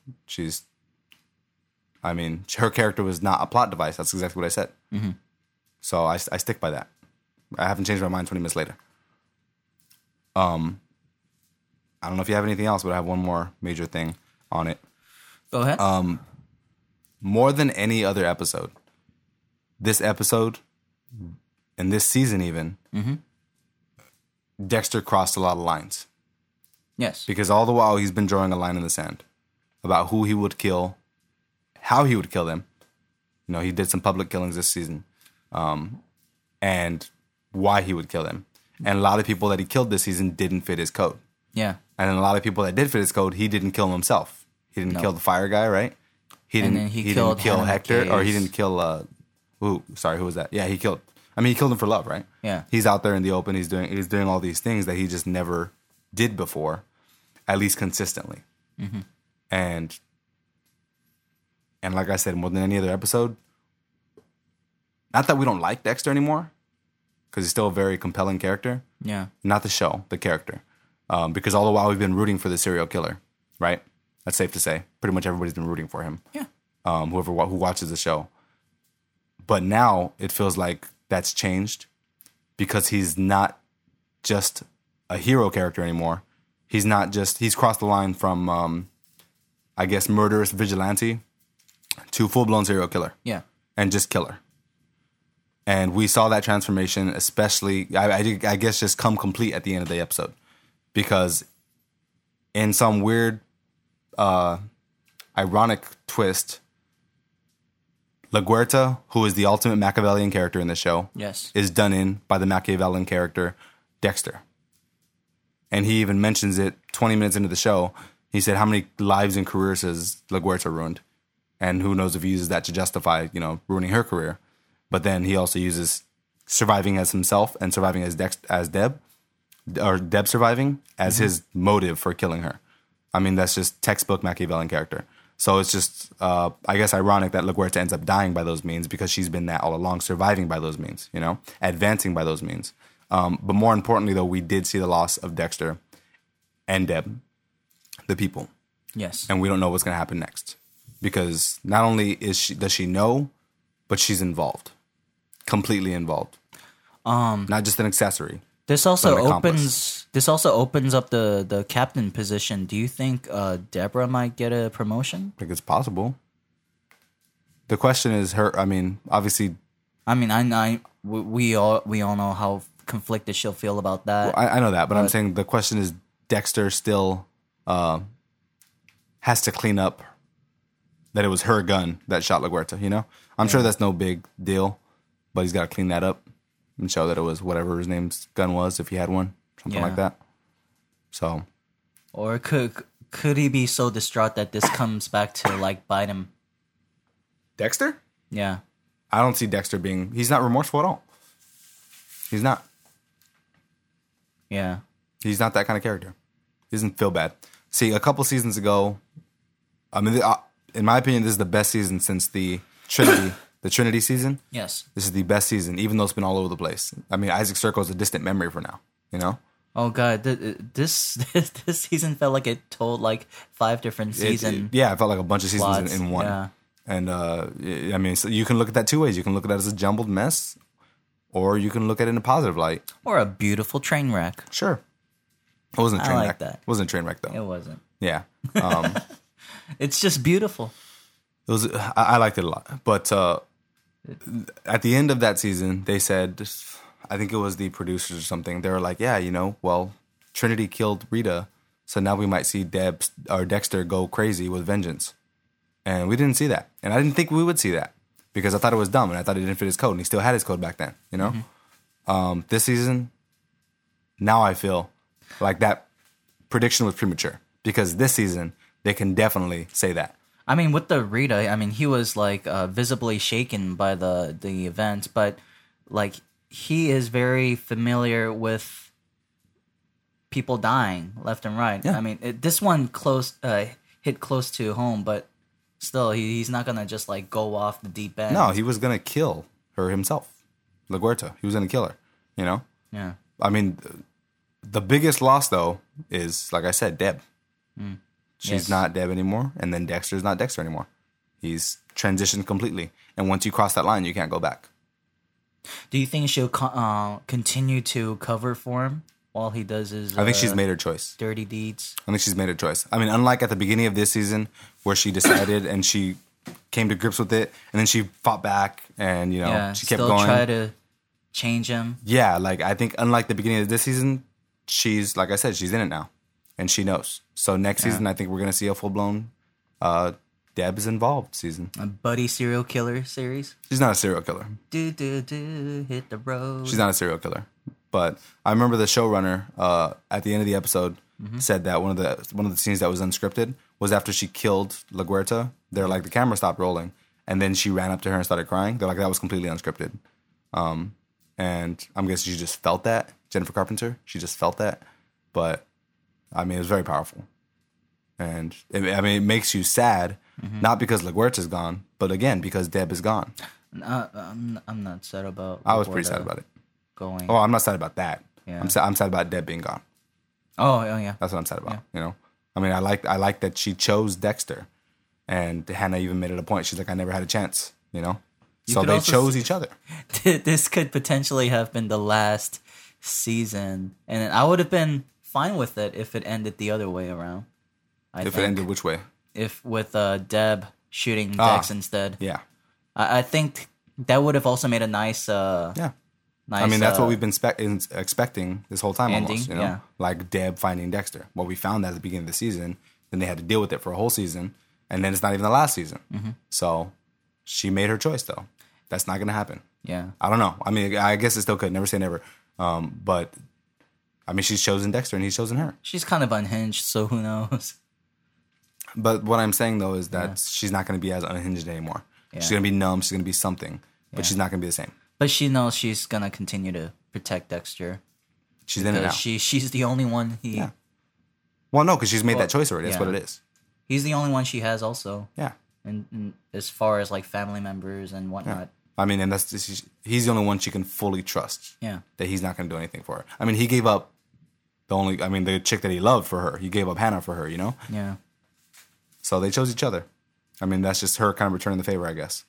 Her character was not a plot device. That's exactly what I said. Mm-hmm. So I stick by that. I haven't changed my mind 20 minutes later. I don't know if you have anything else, but I have one more major thing on it. Go ahead. More than any other episode, this episode, and this season even, Dexter crossed a lot of lines. Yes. Because all the while he's been drawing a line in the sand about who he would kill, how he would kill them. You know, he did some public killings this season, and why he would kill them. And a lot of people that he killed this season didn't fit his code. Yeah. And a lot of people that did fit his code, he didn't kill himself. He didn't kill the fire guy, right? He didn't kill Hector, or he didn't kill who was that? Yeah, he killed him for love, right? Yeah. He's out there in the open, he's doing all these things that he just never did before, at least consistently. Mm-hmm. And like I said, more than any other episode, not that we don't like Dexter anymore, because he's still a very compelling character. Yeah. Not the show, the character. Because all the while we've been rooting for the serial killer, right? That's safe to say. Pretty much everybody's been rooting for him. Yeah. Who watches the show. But now it feels like that's changed because he's not just a hero character anymore. He's crossed the line from, I guess, murderous vigilante to full-blown serial killer. Yeah. And just killer. And we saw that transformation, especially, I guess, just come complete at the end of the episode. Because in some weird, ironic twist, LaGuerta, who is the ultimate Machiavellian character in the show, yes, is done in by the Machiavellian character, Dexter. And he even mentions it 20 minutes into the show. He said, how many lives and careers has LaGuerta ruined? And who knows if he uses that to justify, ruining her career. But then he also uses surviving as himself and surviving as Deb, or Deb surviving as his motive for killing her. I mean, that's just textbook Machiavellian character. So it's just, I guess, ironic that LaGuerta ends up dying by those means because she's been that all along, surviving by those means, advancing by those means. But more importantly, though, we did see the loss of Dexter and Deb, the people. Yes. And we don't know what's going to happen next. Because not only does she know, but she's involved. Completely involved. Not just an accessory. This also opens up the captain position. Do you think Deborah might get a promotion? I think it's possible. The question is obviously. We all know how conflicted she'll feel about that. Well, I know that, but I'm saying the question is, Dexter still has to clean up that it was her gun that shot LaGuerta. I'm sure that's no big deal, but he's got to clean that up. and show that it was whatever his name's gun was, if he had one, something like that. So, or could he be so distraught that this comes back to like bite him? Dexter? Yeah, I don't see Dexter being. He's not remorseful at all. He's not. Yeah. He's not that kind of character. He doesn't feel bad. See, a couple seasons ago, I mean, in my opinion, this is the best season since the Trinity season. Yes. This is the best season, even though it's been all over the place. I mean, Isaac Circle is a distant memory for now, you know? Oh, God. This season felt like it told like 5 different seasons. Yeah, it felt like a bunch of seasons plots. in one. Yeah. And, I mean, so you can look at that 2 ways. You can look at that as a jumbled mess, or you can look at it in a positive light. Or a beautiful train wreck. Sure. It wasn't a train I like wreck. that. It wasn't a train wreck, though. It wasn't. Yeah. It's just beautiful. It was. I liked it a lot. But at the end of that season, they said, I think it was the producers or something, they were like, yeah, you know, well, Trinity killed Rita, so now we might see Dexter go crazy with vengeance. And we didn't see that. And I didn't think we would see that because I thought it was dumb and I thought it didn't fit his code. And he still had his code back then, you know? Mm-hmm. This season, now I feel like that prediction was premature because this season, they can definitely say that. I mean, with the Rita, I mean, he was like visibly shaken by the event, but like he is very familiar with people dying left and right. Yeah. I mean, this one hit close to home, but still, he's not gonna just like go off the deep end. No, he was gonna kill her himself, LaGuerta. He was gonna kill her. You know. Yeah. I mean, the biggest loss though is, like I said, Deb. She's not Deb anymore, and then Dexter's not Dexter anymore. He's transitioned completely, and once you cross that line, you can't go back. Do you think she'll continue to cover for him while he does his? I think she's made her choice. Dirty deeds. I think she's made her choice. I mean, unlike at the beginning of this season, where she decided and she came to grips with it, and then she fought back, and you know, she kept going. Try to change him. Yeah, like I think unlike the beginning of this season, she's, like I said, she's in it now, and she knows. So next season, I think we're gonna see a full blown Deb's involved season. A buddy serial killer series. She's not a serial killer. Hit the road. She's not a serial killer. But I remember the showrunner at the end of the episode said that one of the scenes that was unscripted was after she killed LaGuerta. They're like, the camera stopped rolling, and then she ran up to her and started crying. They're like, that was completely unscripted. And I'm guessing she just felt that. Jennifer Carpenter, she just felt that. But I mean, it was very powerful, and it makes you sad, not because LaGuerta's gone, but again because Deb is gone. I'm not sad about. I was pretty sad about it. Going. Oh, I'm not sad about that. Yeah. I'm sad about Deb being gone. Oh yeah. That's what I'm sad about. Yeah. You know, I mean, I like that she chose Dexter, and Hannah even made it a point. She's like, I never had a chance. You know, so they chose each other. This could potentially have been the last season, and I would have been fine with it if it ended the other way around. It ended which way? If with Deb shooting Dex instead. Yeah. I think that would have also made a nice. Yeah. Nice, I mean, that's what we've been expecting this whole time, ending, almost. You know, yeah. like Deb finding Dexter. Well, we found that at the beginning of the season. Then they had to deal with it for a whole season, and then it's not even the last season. Mm-hmm. So she made her choice, though. That's not going to happen. Yeah. I don't know. I mean, I guess it still could. Never say never. But I mean, she's chosen Dexter, and he's chosen her. She's kind of unhinged, so who knows? But what I'm saying though is that she's not going to be as unhinged anymore. Yeah. She's going to be numb. She's going to be something, but she's not going to be the same. But she knows she's gonna continue to protect Dexter. She's in it now. She's the only one he. Yeah. Well, no, because she's made that choice already. That's what it is. He's the only one she has, also. Yeah. And as far as like family members and whatnot. Yeah. I mean, and he's the only one she can fully trust. Yeah. That he's not going to do anything for her. I mean, he gave up the chick that he loved for her. He gave up Hannah for her. You know. Yeah. So they chose each other. I mean, that's just her kind of returning the favor, I guess.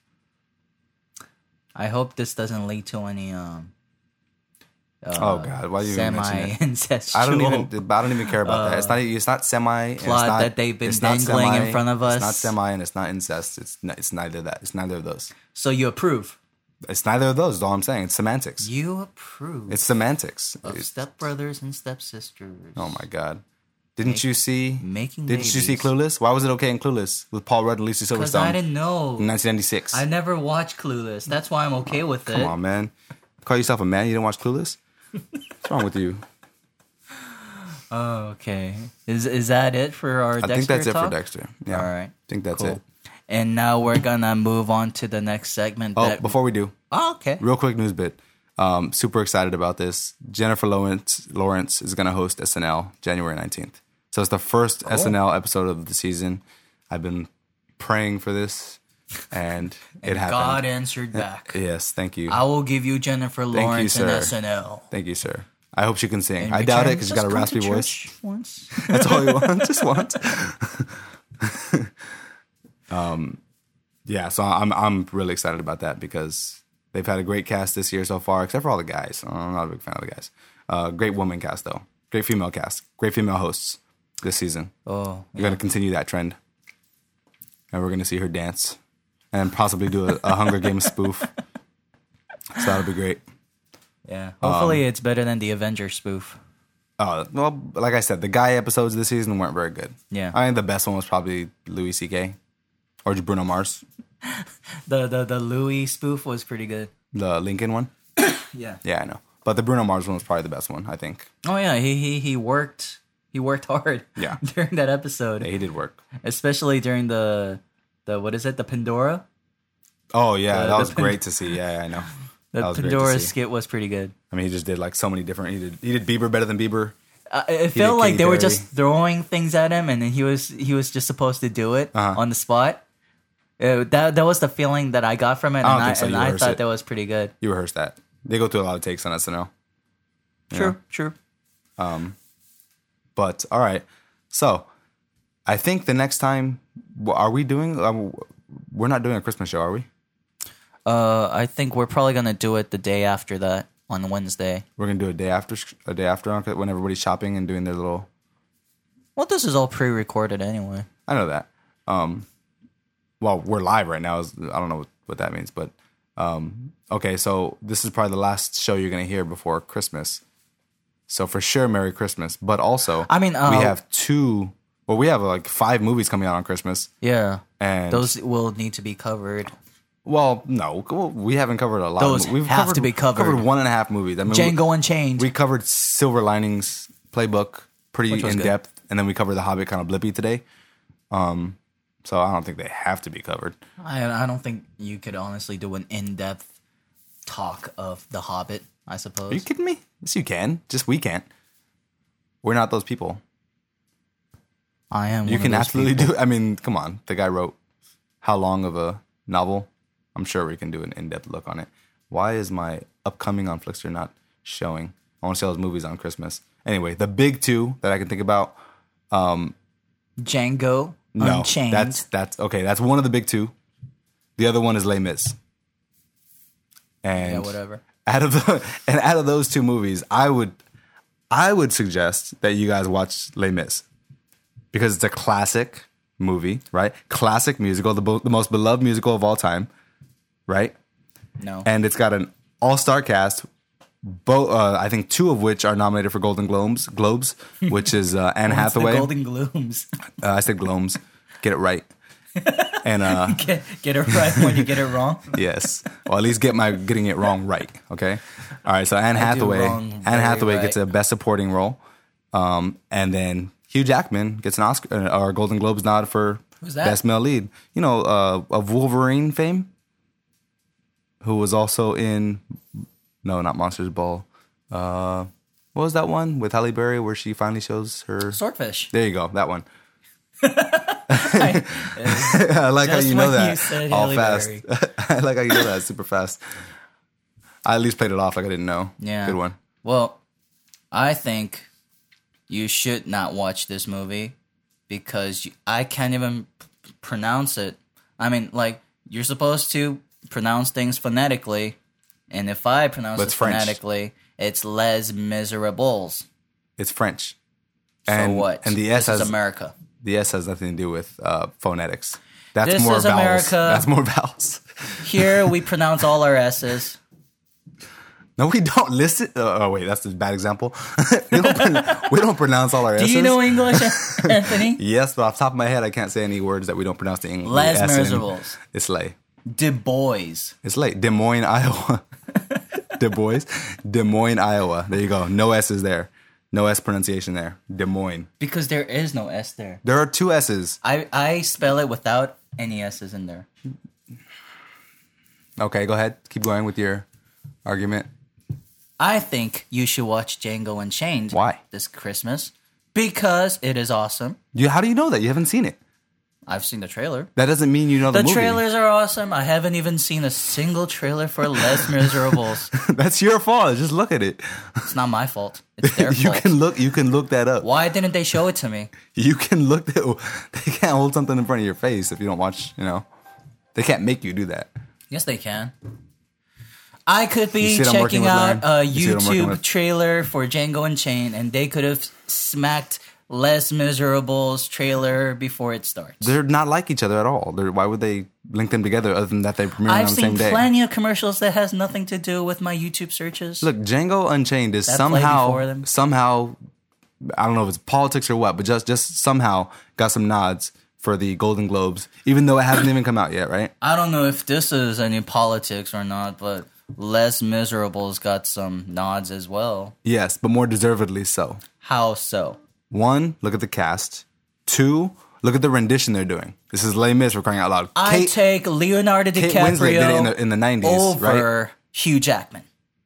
I hope this doesn't lead to any oh God! Why do you semi-incestual? I don't even care about that. It's not semi plot that they've been dangling in front of us. It's not semi and it's not incest. It's neither that. It's neither of those. So you approve? It's neither of those. Is all I'm saying. It's semantics. You approve? It's semantics. Of stepbrothers and stepsisters. Oh my God! Didn't you see babies. Clueless? Why was it okay in Clueless with Paul Rudd and Lisa Silverstone? Because I didn't know. In 1996. I never watched Clueless. That's why I'm okay with it. Come on, man. Call yourself a man? You didn't watch Clueless? What's wrong with you? Oh, okay. Is that it for our Dexter I think that's talk? it for Dexter. Yeah. All right. I think that's Cool. it. And now we're gonna move on to the next segment. Oh, before we do, okay. real quick news bit. Super excited about this. Jennifer Lawrence is going to host SNL January 19th. So it's the first SNL episode of the season. I've been praying for this, and it happened. God answered back. Yes, thank you. I will give you Jennifer Lawrence in SNL. Thank you, sir. I hope she can sing. In I doubt it return, because she's just got a come raspy to voice. church once. That's all you want, just once. Yeah, so I'm really excited about that because they've had a great cast this year so far, except for all the guys. I'm not a big fan of the guys. Great woman cast though. Great female cast. Great female hosts this season. Oh, We're gonna continue that trend, and we're gonna see her dance and possibly do a Hunger Games spoof. So that'll be great. yeah. Hopefully, it's better than the Avengers spoof. Well, like I said, the guy episodes this season weren't very good. Yeah. I think the best one was probably Louis C.K. or Bruno Mars. The Louis spoof was pretty good. The Lincoln one. Yeah. Yeah, I know. But the Bruno Mars one was probably the best one, I think. Oh yeah, he worked hard. Yeah. During that episode, Yeah, he did work. especially during the what is it? The Pandora. Oh yeah, The- that was the- great to see. Yeah, I know. The That was great to Pandora see. skit was pretty good. I mean, he just did like so many different. He did Bieber better than Bieber. It felt like Katy they were Perry. just throwing things at him, and then he was just supposed to do it on the spot. That was the feeling that I got from it, I don't and think so. You I rehearsed thought it. that was pretty good. You rehearsed that. They go through a lot of takes on SNL. True. But all right, so I think the next time, are we doing? We're not doing a Christmas show, are we? I think we're probably gonna do it the day after that on Wednesday. We're gonna do a day after when everybody's shopping and doing their little. Well, this is all pre-recorded anyway. I know that. Well, we're live right now. I don't know what that means, but okay. So this is probably the last show you're gonna hear before Christmas. So for sure, Merry Christmas. But also, I mean, we have we have like 5 movies coming out on Christmas, Yeah, and those will need to be covered. Well, no, we haven't covered a lot. Those We've have to be covered. Covered 1.5 movies. I mean, Django Unchained. We covered Silver Linings Playbook pretty Which was in good. depth, and then we covered The Hobbit kind of blippy today. So I don't think they have to be covered. I don't think you could honestly do an in-depth talk of The Hobbit, I suppose. Are you kidding me? Yes, you can. Just we can't. We're not those people. I am. You can absolutely do. I mean, come on. The guy wrote how long of a novel? I'm sure we can do an in-depth look on it. Why is my upcoming on Flixster not showing? I want to see all those movies on Christmas. Anyway, the big 2 that I can think about. Django No, Unchained. that's okay. That's one of the big 2. The other one is Les Mis. And yeah, whatever. out of those 2 movies, I would suggest that you guys watch Les Mis because it's a classic movie, right? Classic musical, the most beloved musical of all time, right? No. And it's got an all-star cast. I think 2 of which are nominated for Golden Globes, which is Anne What's Hathaway. the Golden Glooms. I said Globes. Get it right. And Get it right when you get it wrong. yes, or at least get my getting it wrong right. Okay. All right. So Anne I do Hathaway. wrong Anne very Hathaway right. gets a Best Supporting Role, and then Hugh Jackman gets an Oscar or Golden Globes nod for Who's that? Best Male Lead. You know, of Wolverine fame, who was also in not Monsters Ball. What was that one with Halle Berry where she finally shows her Swordfish. There you go, that one. I like how Just you know when that you said all Halle fast. Berry. I like how you know that super fast. I at least played it off like I didn't know. Yeah. Good one. Well, I think you should not watch this movie because I can't even pronounce it. I mean, like, you're supposed to pronounce things phonetically, and if I pronounce But it it's French. phonetically, it's Les Miserables. It's French. So what? And the this S is has America. the S has nothing to do with phonetics. That's This more is vowels. America. That's more vowels. Here, we pronounce all our S's. No, we don't listen. Oh wait, that's a bad example. we don't pronounce all our Do S's. you know English, Anthony? Yes, but off the top of my head, I can't say any words that we don't pronounce the English. Les Miserables. It's late. Du Bois. It's late. Des Moines, Iowa. Des Moines, Iowa. There you go. No S's there. No S pronunciation there. Des Moines. Because there is no S there. There are 2 S's. I spell it without any S's in there. Okay, go ahead. Keep going with your argument. I think you should watch Django Unchained. Why? This Christmas. Because it is awesome. How do you know that? You haven't seen it. I've seen the trailer. That doesn't mean you know the movie. The trailers are awesome. I haven't even seen a single trailer for Les Miserables. That's your fault. Just look at it. It's not my fault. It's their fault. You can look that up. Why didn't they show it to me? You can look that. They can't hold something in front of your face if you don't watch, They can't make you do that. Yes, they can. I could be checking out a YouTube trailer for Django Unchained, and they could have smacked Les Miserables trailer before it starts. They're not like each other at all. Why would they link them together other than that they premiere on the same day? I've seen plenty of commercials that has nothing to do with my YouTube searches. Look, Django Unchained is somehow, I don't know if it's politics or what, but just somehow got some nods for the Golden Globes, even though it hasn't even come out yet, right? I don't know if this is any politics or not, but Les Miserables got some nods as well. Yes, but more deservedly so. How so? 1, look at the cast. 2, look at the rendition they're doing. This is Les Mis for crying out loud. I take Leonardo DiCaprio Kate Winslet did it in the 90s, over right? Hugh Jackman.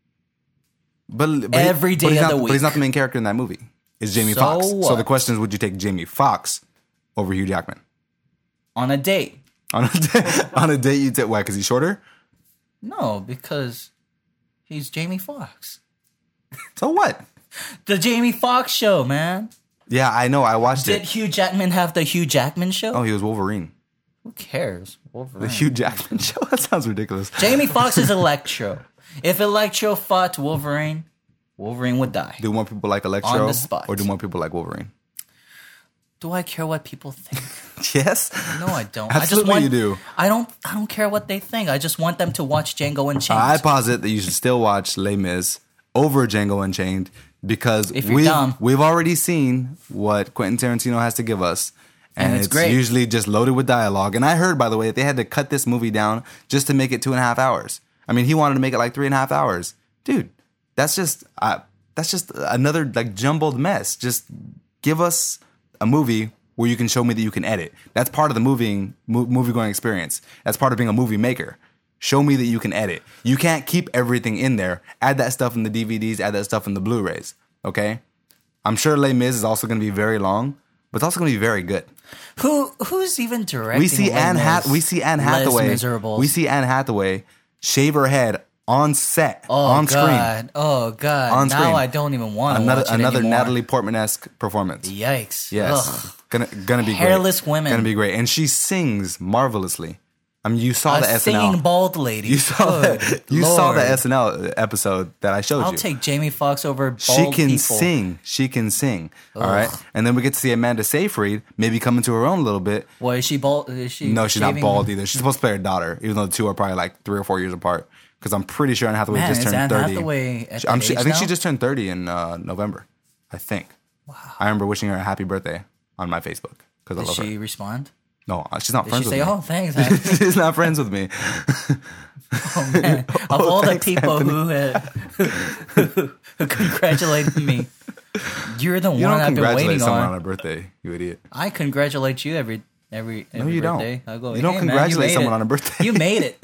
But every day of the week. But he's not the main character in that movie. It's Jamie Foxx. So the question is, would you take Jamie Foxx over Hugh Jackman? On a date. On a date, you take why? Because he's shorter? No, because he's Jamie Foxx. So what? The Jamie Foxx show, man. Yeah, I know. I watched it. Did Hugh Jackman have the Hugh Jackman show? Oh, he was Wolverine. Who cares? Wolverine. The Hugh Jackman show? That sounds ridiculous. Jamie Foxx is Electro. If Electro fought Wolverine, Wolverine would die. Do more people like Electro? On the spot. Or do more people like Wolverine? Do I care what people think? Yes. No, I don't. Absolutely you do. I don't care what they think. I just want them to watch Django Unchained. I posit that you should still watch Les Mis over Django Unchained because we've already seen what Quentin Tarantino has to give us. And it's great. Usually just loaded with dialogue. And I heard, by the way, that they had to cut this movie down just to make it 2.5 hours. I mean, he wanted to make it like 3.5 hours. Dude, that's just another like jumbled mess. Just give us a movie where you can show me that you can edit. That's part of the movie going experience. That's part of being a movie maker. Show me that you can edit. You can't keep everything in there. Add that stuff in the DVDs. Add that stuff in the Blu-rays. Okay? I'm sure Les Mis is also going to be very long, but it's also going to be very good. Who's even directing? We see Anne Hathaway. We see Anne Hathaway shave her head on set, on screen. Oh God! On screen. Now I don't even want to watch it another anymore. Natalie Portman-esque performance. Yikes! Yes, gonna be hairless great. women. Gonna be great, and she sings marvelously. I mean, you saw the SNL. Singing bald lady. You saw the SNL episode that I showed you. I'll take Jamie Foxx over bald people. She can sing. Ugh. All right, and then we get to see Amanda Seyfried maybe come into her own a little bit. Well, is she bald? No, she's not bald either. She's supposed to play her daughter, even though the two are probably like 3 or 4 years apart. Because I'm pretty sure Anne Hathaway just turned 30. I think she just turned 30 in November. I think. Wow. I remember wishing her a happy birthday on my Facebook because I love her. Did she respond? No, she's not friends with me. Did she say, "Oh, thanks"? She's not friends with me. Oh man! Of all the people who congratulated me, you're the one I've been waiting on. You don't congratulate someone on a birthday, you idiot. I congratulate you every no, you birthday. Don't. I go, you don't congratulate someone on a birthday. You made it.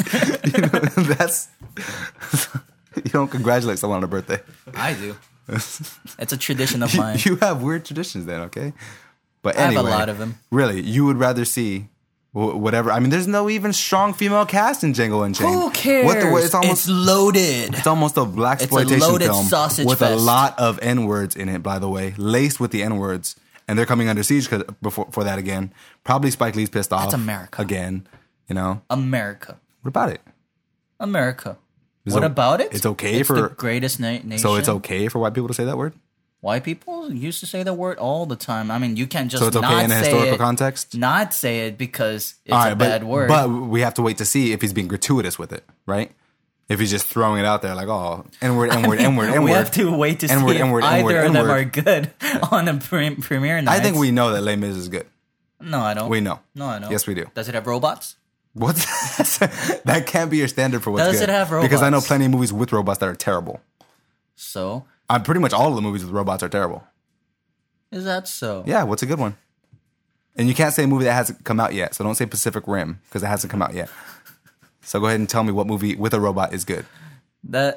You don't congratulate someone on a birthday. I do. It's a tradition of mine. You have weird traditions then, okay? But anyway, I have a lot of them. Really, you would rather see whatever. I mean, there's no even strong female cast in Django Unchained. Who cares? It's loaded. It's almost a blaxploitation film sausage with fest. A lot of N-words in it, by the way, laced with the N-words. And they're coming under siege for that again. Probably Spike Lee's pissed off. That's America. Again, you know? America. What about it? America. What about it? It's okay it's the greatest nation. So it's okay for white people to say that word? White people used to say the word all the time. I mean, you can't just so it's okay in a historical context? Not say it because it's a bad word. But we have to wait to see if he's being gratuitous with it, right? If he's just throwing it out there like, oh, N-word, N-word, N-word, N-word. We have to wait to see if either of them are good on a premiere night. I think we know that Les Mis is good. No, I don't. We know. No, I don't. Yes, we do. Does it have robots? What's that? Can't be your standard for what's Does good. it have robots? Because I know plenty of movies with robots that are terrible. So, Pretty much all of the movies with robots are terrible. is that so? Yeah, what's a good one? And you can't say a movie that hasn't come out yet. So don't say Pacific Rim because it hasn't come out yet. So go ahead and tell me what movie with a robot is good. That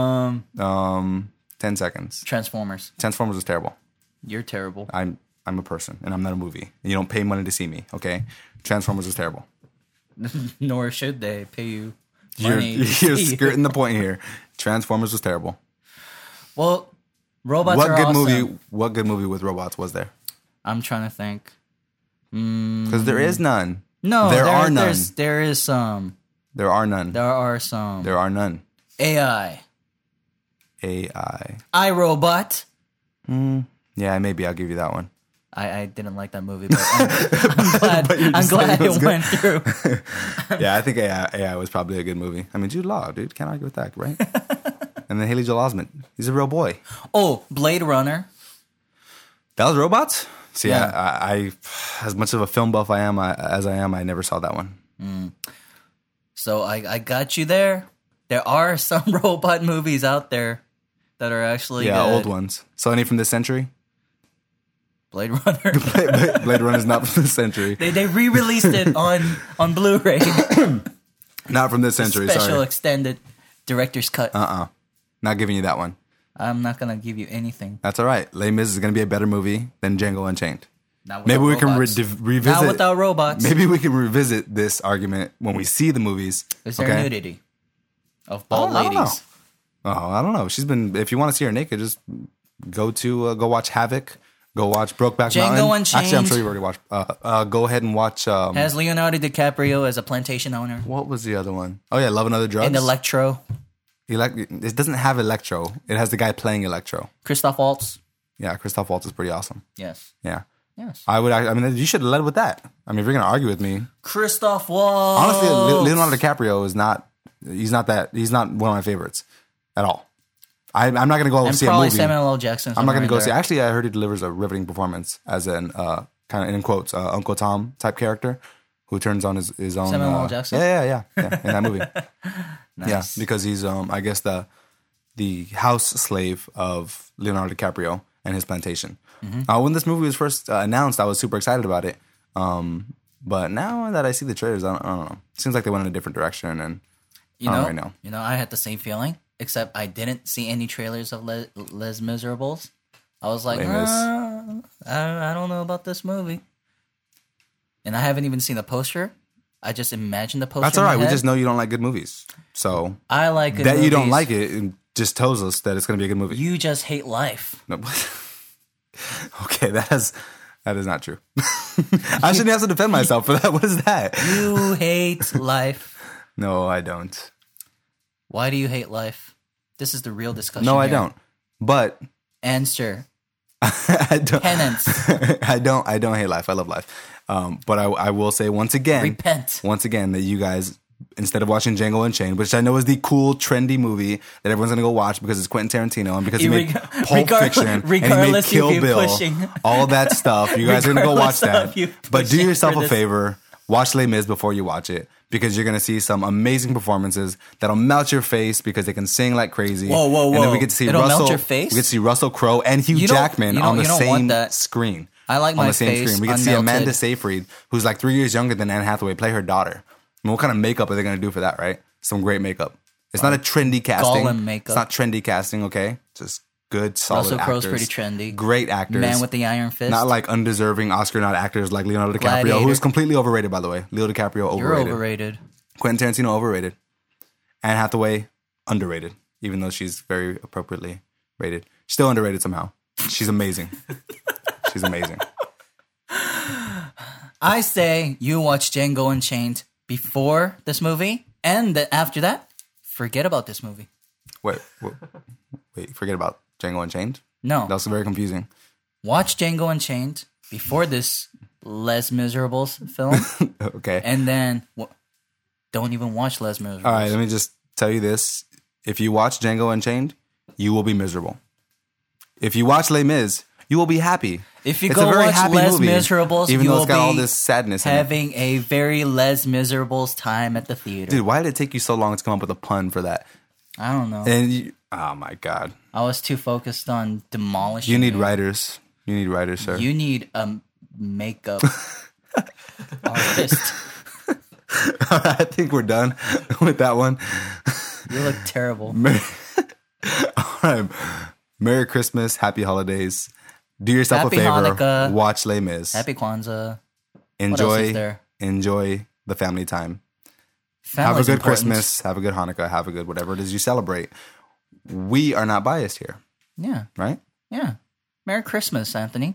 10 seconds. Transformers. Transformers is terrible. You're terrible. I'm a person and I'm not a movie. You don't pay money to see me, okay? Transformers is terrible. Nor should they pay you You're money. to see you. skirting the point here. Transformers was terrible. Well, robots are awesome. What good movie with robots was there? I'm trying to think. Because there is none. No, there are none. There is some. There are none. There are some. There are none. AI. iRobot. Yeah, maybe I'll give you that one. I didn't like that movie, but I'm glad it went through. Yeah, I think AI was probably a good movie. I mean, Jude Law, dude, can't argue with that, right? And then Haley Joel Osment, he's a real boy. Oh, Blade Runner. That was robots? See, Yeah. I as much of a film buff as I am, I never saw that one. So I got you there. There are some robot movies out there that are actually good. Old ones. So any from this century? Blade Runner. Blade Runner is not from this century. They re-released it on Blu-ray. Not from this century, Special sorry. extended director's cut. Not giving you that one. I'm not gonna give you anything. That's all right. Les Mis is going to be a better movie than Django Unchained. Not Maybe we robots. can revisit. Not without robots. Maybe we can revisit this argument when we see the movies. Is there nudity of bald I don't know. ladies? Oh, I don't know. She's been. If you want to see her naked, just go watch Havoc. Go watch Brokeback Django Mountain. Unchained. Actually, I'm sure you've already watched. Go ahead and watch. Has Leonardo DiCaprio as a plantation owner What was the other one? Oh yeah, Love and Other Drugs. and Electro? It doesn't have Electro. It has the guy playing Electro. Christoph Waltz. Yeah, Christoph Waltz is pretty awesome. Yes. Yeah. Yes. I mean, you should have led with that. I mean, if you're going to argue with me. Christoph Waltz. Honestly, Leonardo DiCaprio is not. He's not one of my favorites at all. I'm not going to go And see a probably movie. Samuel L. Jackson. I'm not going to go somewhere see. in there. Actually, I heard he delivers a riveting performance as an kind of in quotes Uncle Tom type character who turns on his own. Samuel L. Jackson? Yeah, in that movie. Nice. Yeah, because he's I guess the house slave of Leonardo DiCaprio and his plantation. Mm-hmm. When this movie was first announced, I was super excited about it. But now that I see the trailers, I don't know. It seems like they went in a different direction, and I don't really know. You know, I had the same feeling, except I didn't see any trailers of Les Miserables. I was like, Les Mis. I don't know about this movie. And I haven't even seen the poster. I just imagined the poster. That's in all my right. We head. just know you don't like good movies. So I like good that movies. you don't like it just tells us that it's going to be a good movie. You just hate life. No. Okay, that is not true. I shouldn't have to defend myself for that. What is that? You hate life. No, I don't. Why do you hate life? This is the real discussion. No, I here. don't. But Answer. I don't. Penance. I don't hate life. I love life. But I will say once again that you guys, instead of watching Django Unchained, which I know is the cool, trendy movie that everyone's gonna go watch because it's Quentin Tarantino and because he made Pulp Fiction and he made Kill Bill, all that stuff. You guys are gonna go watch that. But do yourself a favor, watch Les Mis before you watch it because you're gonna see some amazing performances that'll melt your face because they can sing like crazy. Whoa! And then we get to see It'll Russell. melt your face? We get to see Russell Crowe and Hugh Jackman on the same screen. I like on my the same face screen. We get to see unmelted. Amanda Seyfried, who's like 3 years younger than Anne Hathaway, play her daughter. I mean, what kind of makeup are they going to do for that, right? Some great makeup. It's not a trendy casting. Gollum makeup. It's not trendy casting, okay? Just good, solid Russell Crowe's actors. pretty trendy. Great actors. Man with the iron fist. Not like undeserving Oscar-nod actors like Leonardo DiCaprio, Gladiator. who is completely overrated, by the way. Leo DiCaprio, overrated. You're overrated. Quentin Tarantino, overrated. Anne Hathaway, underrated, even though she's very appropriately rated. Still underrated somehow. She's amazing. She's amazing. I say you watch Django Unchained before this movie, and after that, forget about this movie. Wait, forget about Django Unchained? No. That was very confusing. Watch Django Unchained before this Les Miserables film, Okay. and then don't even watch Les Miserables. All right, let me just tell you this. If you watch Django Unchained, you will be miserable. If you watch Les Mis, you will be happy. If you It's go a very watch happy Les movie, Miserables, even you though will it's got all be this sadness in it. having a very Les Miserables time at the theater. Dude, why did it take you so long to come up with a pun for that? I don't know. And oh my god, I was too focused on demolishing. you need it. writers. You need writers, sir. You need a makeup artist. I think we're done with that one. You look terrible. All right. Merry Christmas, Happy Holidays. Do yourself Happy a favor. Hanukkah. Watch Les Mis. Happy Kwanzaa. What else is there? Enjoy the family time. Family's Have a good important. Christmas. Have a good Hanukkah. Have a good whatever it is you celebrate. We are not biased here, Yeah. right? Yeah. Merry Christmas, Anthony.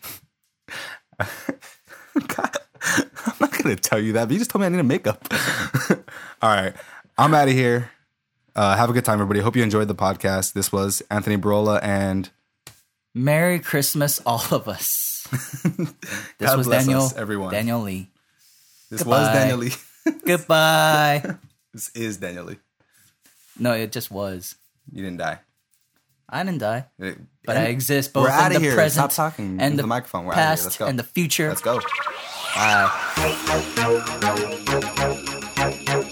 God, I'm not going to tell you that, but you just told me I need a makeup. All right. I'm out of here. Have a good time, everybody. Hope you enjoyed the podcast. This was Anthony Barola and Merry Christmas, all of us. This God was bless Daniel. us, everyone. Daniel Lee. This Goodbye. was Daniel Lee. Goodbye. This is Daniel Lee. No, it just was. You didn't die. I didn't die, But but I exist both We're in outta the here. present Stop talking and into the the microphone. We're outta here. Let's past go. and the future. Let's go. Bye.